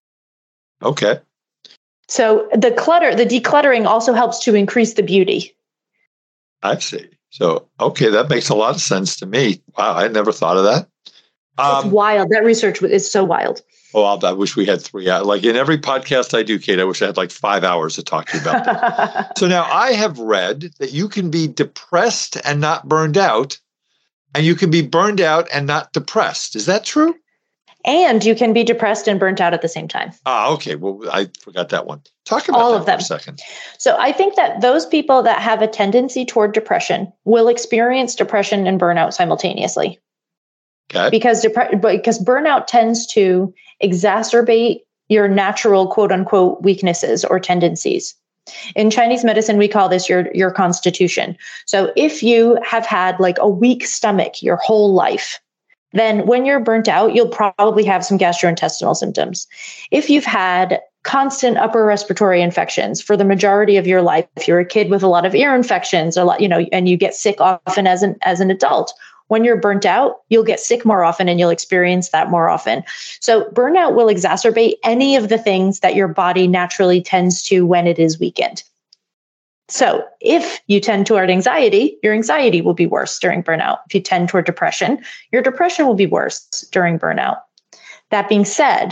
Okay. So the decluttering also helps to increase the beauty. I see. So, okay, that makes a lot of sense to me. Wow, I never thought of that. It's wild. That research is so wild. Oh, I wish we had 3 hours. Like in every podcast I do, Kate, I wish I had like 5 hours to talk to you about that. So now I have read that you can be depressed and not burned out, and you can be burned out and not depressed. Is that true? And you can be depressed and burnt out at the same time. Okay. Well, I forgot that one. Talk about all that of them for a second. So I think that those people that have a tendency toward depression will experience depression and burnout simultaneously. Okay. Because burnout tends to exacerbate your natural quote unquote weaknesses or tendencies. In Chinese medicine, we call this your constitution. So if you have had like a weak stomach your whole life, then when you're burnt out, you'll probably have some gastrointestinal symptoms. If you've had constant upper respiratory infections for the majority of your life, if you're a kid with a lot of ear infections, and you get sick often as an adult, when you're burnt out, you'll get sick more often and you'll experience that more often. So burnout will exacerbate any of the things that your body naturally tends to when it is weakened. So if you tend toward anxiety, your anxiety will be worse during burnout. If you tend toward depression, your depression will be worse during burnout. That being said,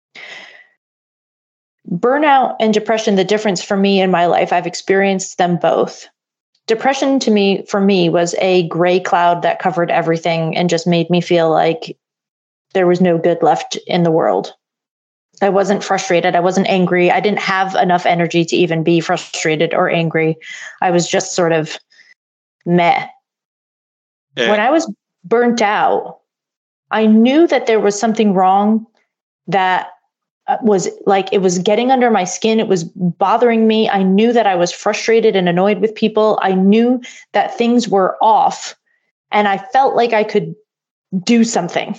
burnout and depression, the difference for me in my life, I've experienced them both. Depression for me was a gray cloud that covered everything and just made me feel like there was no good left in the world. I wasn't frustrated. I wasn't angry. I didn't have enough energy to even be frustrated or angry. I was just sort of meh. Yeah. When I was burnt out, I knew that there was something wrong that was like, it was getting under my skin. It was bothering me. I knew that I was frustrated and annoyed with people. I knew that things were off and I felt like I could do something.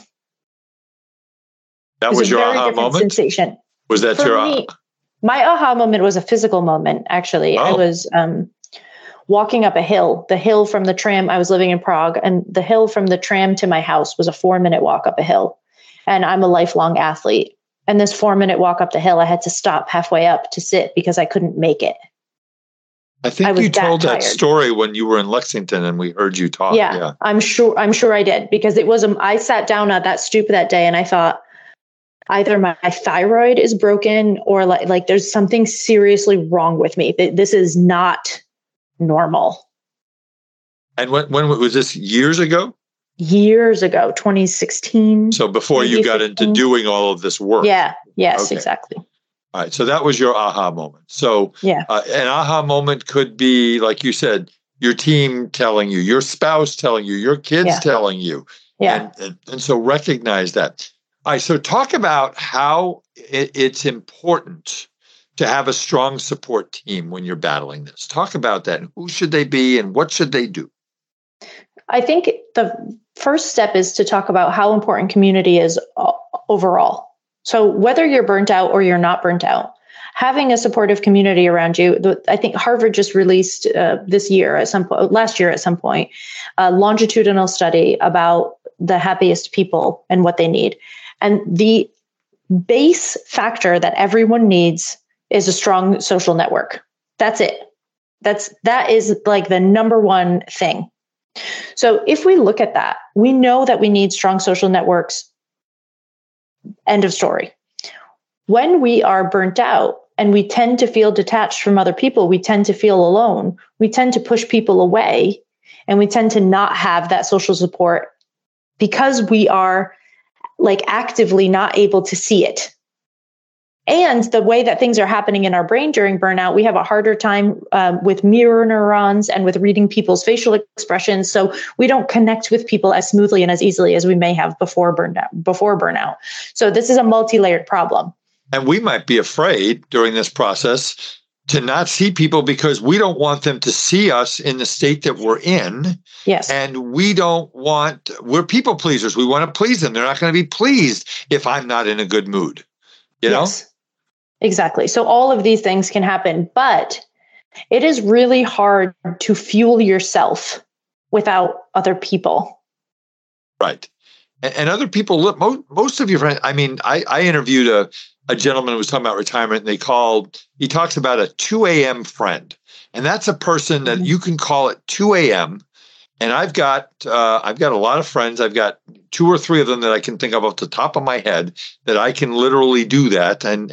That was your aha moment? Sensation. Was that your aha? My aha moment was a physical moment, actually. I was walking up a hill, the hill from the tram. I was living in Prague, and the hill from the tram to my house was a 4-minute walk up a hill. And I'm a lifelong athlete. And this 4-minute walk up the hill, I had to stop halfway up to sit because I couldn't make it. I think you told that story when you were in Lexington and we heard you talk. Yeah. I'm sure I did, because it was, I sat down at that stoop that day and I thought, either my thyroid is broken or like there's something seriously wrong with me. This is not normal. And when was this? Years ago? Years ago, 2016. So before you got into doing all of this work. Yeah. Yes, okay. Exactly. All right. So that was your aha moment. So an aha moment could be, like you said, your team telling you, your spouse telling you, your kids telling you. Yeah. And so recognize that. All right, so talk about how it's important to have a strong support team when you're battling this. Talk about that. Who should they be and what should they do? I think the first step is to talk about how important community is overall. So whether you're burnt out or you're not burnt out, having a supportive community around you. I think Harvard just released last year at some point, a longitudinal study about the happiest people and what they need. And the base factor that everyone needs is a strong social network. That's it. That is like the number one thing. So if we look at that, we know that we need strong social networks. End of story. When we are burnt out and we tend to feel detached from other people, we tend to feel alone, we tend to push people away, and we tend to not have that social support because we are like actively not able to see it. And the way that things are happening in our brain during burnout, we have a harder time with mirror neurons and with reading people's facial expressions. So we don't connect with people as smoothly and as easily as we may have before burnout. So this is a multi-layered problem. And we might be afraid during this process to not see people because we don't want them to see us in the state that we're in. Yes. And we're people pleasers. We want to please them. They're not going to be pleased if I'm not in a good mood. You know? Exactly. So all of these things can happen, but it is really hard to fuel yourself without other people. Right. And other people, most of your friends, I mean, I interviewed a gentleman who was talking about retirement, and he talks about a 2 a.m. friend. And that's a person that you can call at 2 a.m. And I've got a lot of friends. I've got 2 or 3 of them that I can think of off the top of my head that I can literally do that. And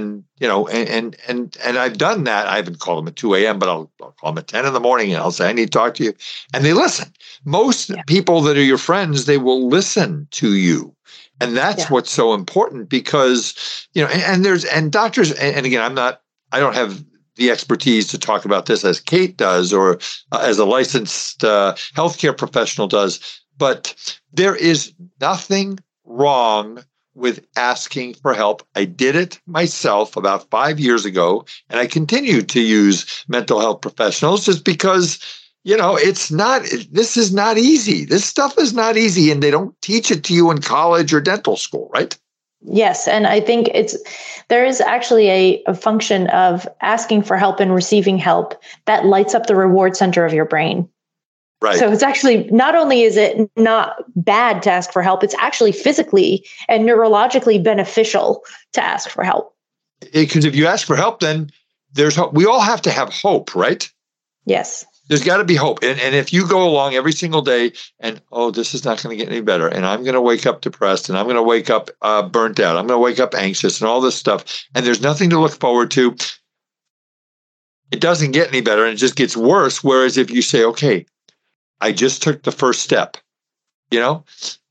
I've done that. I haven't called them at 2 a.m., but I'll call them at 10 in the morning and I'll say, I need to talk to you. And they listen. Most people that are your friends, they will listen to you. And that's what's so important because, and doctors, and again, I don't have the expertise to talk about this as Kate does or as a licensed healthcare professional does, but there is nothing wrong with asking for help. I did it myself about 5 years ago, and I continue to use mental health professionals just because, this is not easy. This stuff is not easy, and they don't teach it to you in college or dental school, right? Yes. And I think there is actually a function of asking for help and receiving help that lights up the reward center of your brain. Right. So it's actually, not only is it not bad to ask for help, it's actually physically and neurologically beneficial to ask for help. Because if you ask for help, then there's hope. We all have to have hope, right? Yes. There's got to be hope. And if you go along every single day and, this is not going to get any better, and I'm going to wake up depressed, and I'm going to wake up burnt out, I'm going to wake up anxious and all this stuff, and there's nothing to look forward to, it doesn't get any better and it just gets worse. Whereas if you say, okay, I just took the first step, and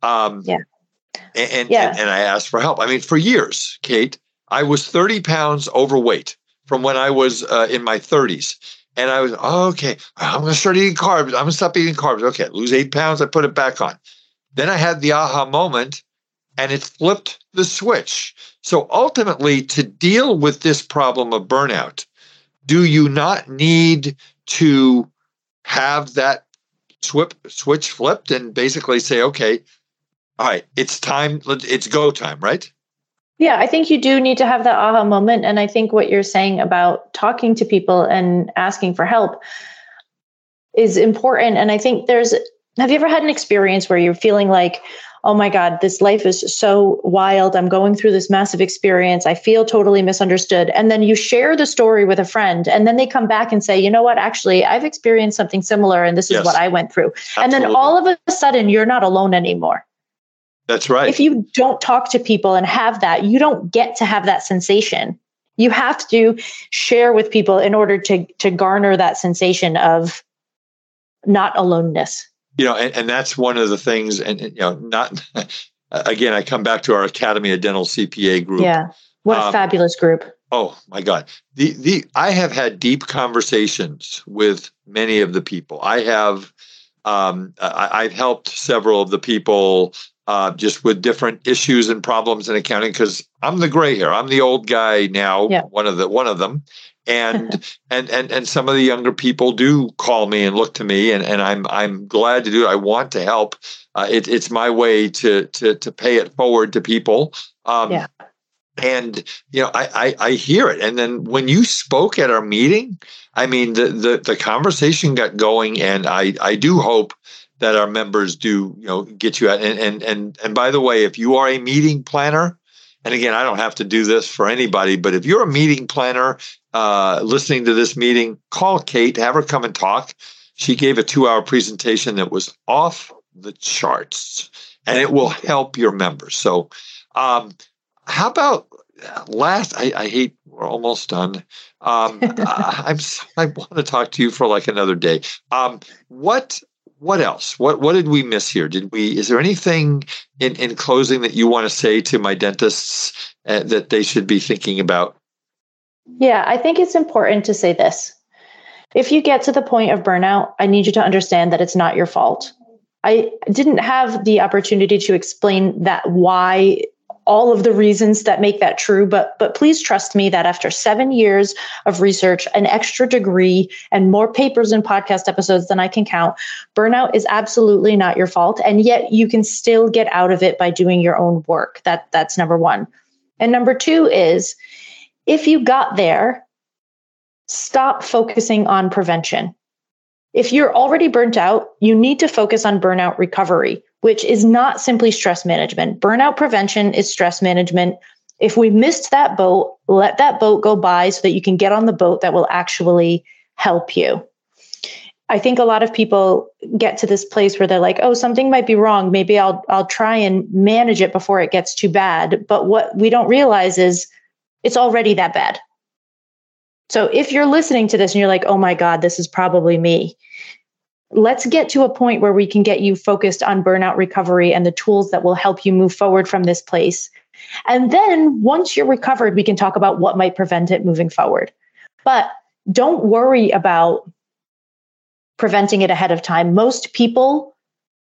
I asked for help. I mean, for years, Kate, I was 30 pounds overweight from when I was in my 30s. And I was, okay, I'm going to start eating carbs. I'm going to stop eating carbs. Okay, lose 8 pounds. I put it back on. Then I had the aha moment and it flipped the switch. So ultimately, to deal with this problem of burnout, do you not need to have that switch flipped and basically say, okay, all right, it's time. It's go time, right? Yeah, I think you do need to have that aha moment. And I think what you're saying about talking to people and asking for help is important. And I think have you ever had an experience where you're feeling like, oh my God, this life is so wild. I'm going through this massive experience. I feel totally misunderstood. And then you share the story with a friend and then they come back and say, you know what, actually, I've experienced something similar and this is what I went through. Absolutely. And then all of a sudden you're not alone anymore. That's right. If you don't talk to people and have that, you don't get to have that sensation. You have to share with people in order to garner that sensation of not aloneness. And that's one of the things, not, again, I come back to our Academy of Dental CPA group. Yeah. What a fabulous group. Oh my God. I have had deep conversations with many of the people. I've helped several of the people just with different issues and problems in accounting because I'm the gray hair. I'm the old guy now. Yeah. One of them, and and some of the younger people do call me and look to me, and I'm glad to do it. I want to help. It's my way to pay it forward to people. And, I hear it. And then when you spoke at our meeting, I mean, the conversation got going, and I do hope that our members do, get you out. And by the way, if you are a meeting planner, and again, I don't have to do this for anybody, but if you're a meeting planner listening to this meeting, call Kate, have her come and talk. She gave a 2-hour presentation that was off the charts, and it will help your members. So, how about last? I hate. We're almost done. I want to talk to you for like another day. What else? What did we miss here? Is there anything in closing that you want to say to my dentists that they should be thinking about? Yeah, I think it's important to say this. If you get to the point of burnout, I need you to understand that it's not your fault. I didn't have the opportunity to explain that why all of the reasons that make that true, but please trust me that after 7 years of research, an extra degree, and more papers and podcast episodes than I can count, burnout is absolutely not your fault. And yet you can still get out of it by doing your own work. That's number one. And number two is, if you got there, stop focusing on prevention. If you're already burnt out, you need to focus on burnout recovery, which is not simply stress management. Burnout prevention is stress management. If we missed that boat, let that boat go by so that you can get on the boat that will actually help you. I think a lot of people get to this place where they're like, oh, something might be wrong. Maybe I'll try and manage it before it gets too bad. But what we don't realize is it's already that bad. So if you're listening to this and you're like, oh my God, this is probably me, let's get to a point where we can get you focused on burnout recovery and the tools that will help you move forward from this place. And then once you're recovered, we can talk about what might prevent it moving forward. But don't worry about preventing it ahead of time. Most people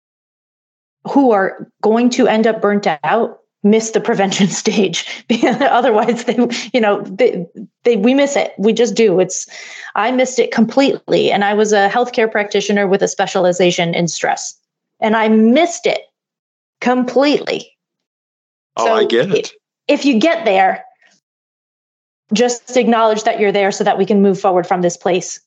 who are going to end up burnt out miss the prevention stage. Otherwise, we miss it. We just do. I missed it completely. And I was a healthcare practitioner with a specialization in stress, and I missed it completely. Oh, so I get it. If you get there, just acknowledge that you're there so that we can move forward from this place.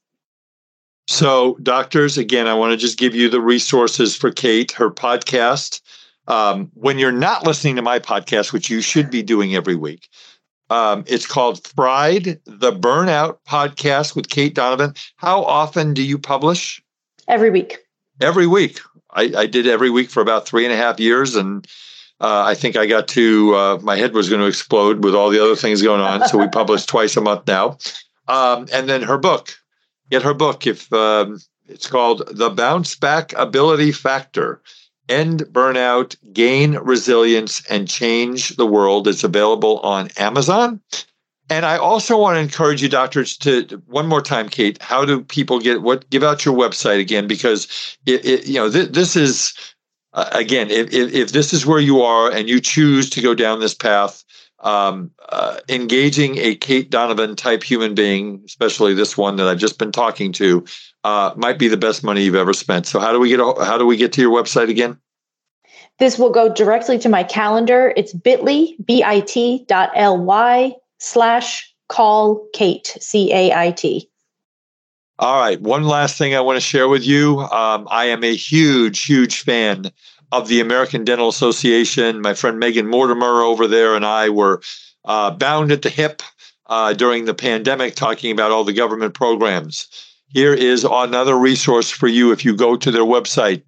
So, doctors, again, I want to just give you the resources for Kate, her podcast. When you're not listening to my podcast, which you should be doing every week, it's called Fried, the Burnout Podcast with Kate Donovan. How often do you publish? Every week. Every week. I did every week for about 3.5 years. And I think I got to, my head was going to explode with all the other things going on. So we publish twice a month now. And then her book. Get her book. If it's called The Bounce Back Ability Factor. End Burnout, Gain Resilience, and Change the World. It's available on Amazon. And I also want to encourage you, doctors, to one more time, Kate, how do people give out your website again? Because this is, again, if this is where you are and you choose to go down this path, engaging a Kate Donovan type human being, especially this one that I've just been talking to, might be the best money you've ever spent. So how do we get to your website again? This will go directly to my calendar. It's bit.ly/call Kate, CAIT. All right. One last thing I want to share with you. I am a huge, huge fan of the American Dental Association. My friend Megan Mortimer over there and I were bound at the hip during the pandemic, talking about all the government programs. Here is another resource for you. If you go to their website,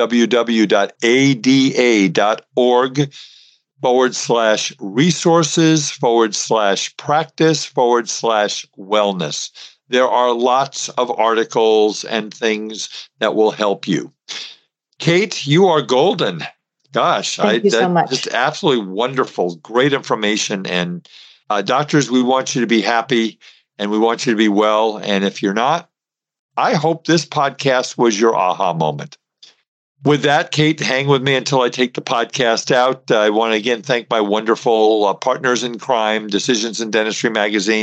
www.ada.org/resources/practice/wellness. There are lots of articles and things that will help you. Kate, you are golden. Gosh, Thank you so much. Just absolutely wonderful, great information. And doctors, we want you to be happy and we want you to be well. And if you're not, I hope this podcast was your aha moment. With that, Kate, hang with me until I take the podcast out. I want to again thank my wonderful partners in crime, Decisions in Dentistry Magazine,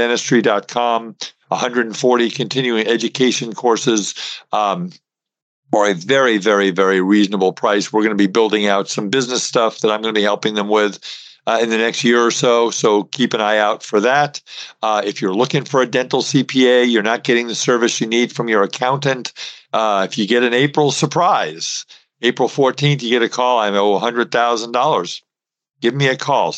www.decisionsindentistry.com, 140 continuing education courses. for a very, very, very reasonable price. We're going to be building out some business stuff that I'm going to be helping them with in the next year or so. So keep an eye out for that. If you're looking for a dental CPA, you're not getting the service you need from your accountant. If you get an April surprise, April 14th, you get a call. I owe $100,000. Give me a call,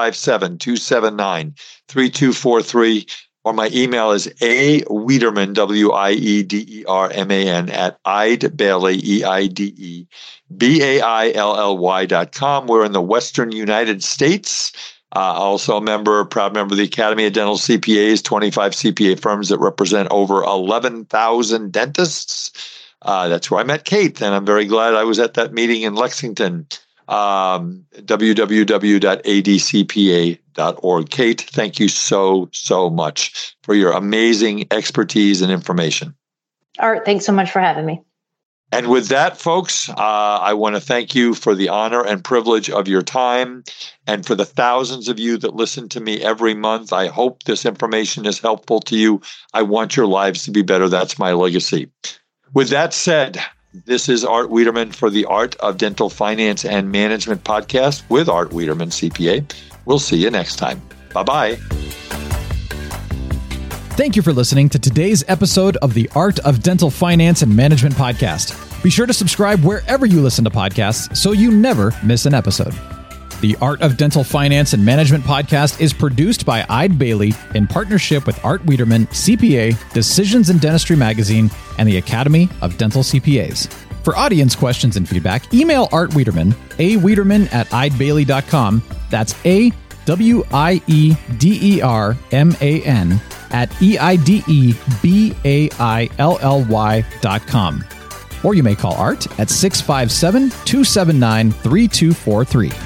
657-279-3243. Or my email is awiederman, WIEDERMAN, at eidbailly, EIDEBAILLY.com. We're in the Western United States. Also proud member of the Academy of Dental CPAs, 25 CPA firms that represent over 11,000 dentists. That's where I met Kate, and I'm very glad I was at that meeting in Lexington. www.adcpa.org. Kate, thank you so much for your amazing expertise and information. Art, thanks so much for having me. And with that, folks, I want to thank you for the honor and privilege of your time, and for the thousands of you that listen to me every month. I hope this information is helpful to you. I want your lives to be better. That's my legacy. With that said, this is Art Wiederman for the Art of Dental Finance and Management podcast with Art Wiederman, CPA. We'll see you next time. Bye-bye. Thank you for listening to today's episode of the Art of Dental Finance and Management podcast. Be sure to subscribe wherever you listen to podcasts so you never miss an episode. The Art of Dental Finance and Management podcast is produced by Eide Bailly in partnership with Art Wiederman, CPA, Decisions in Dentistry Magazine, and the Academy of Dental CPAs. For audience questions and feedback, email Art Wiederman, awiederman@eidbailly.com. That's AWIEDERMAN @EIDEBAILLY.com. Or you may call Art at 657-279-3243.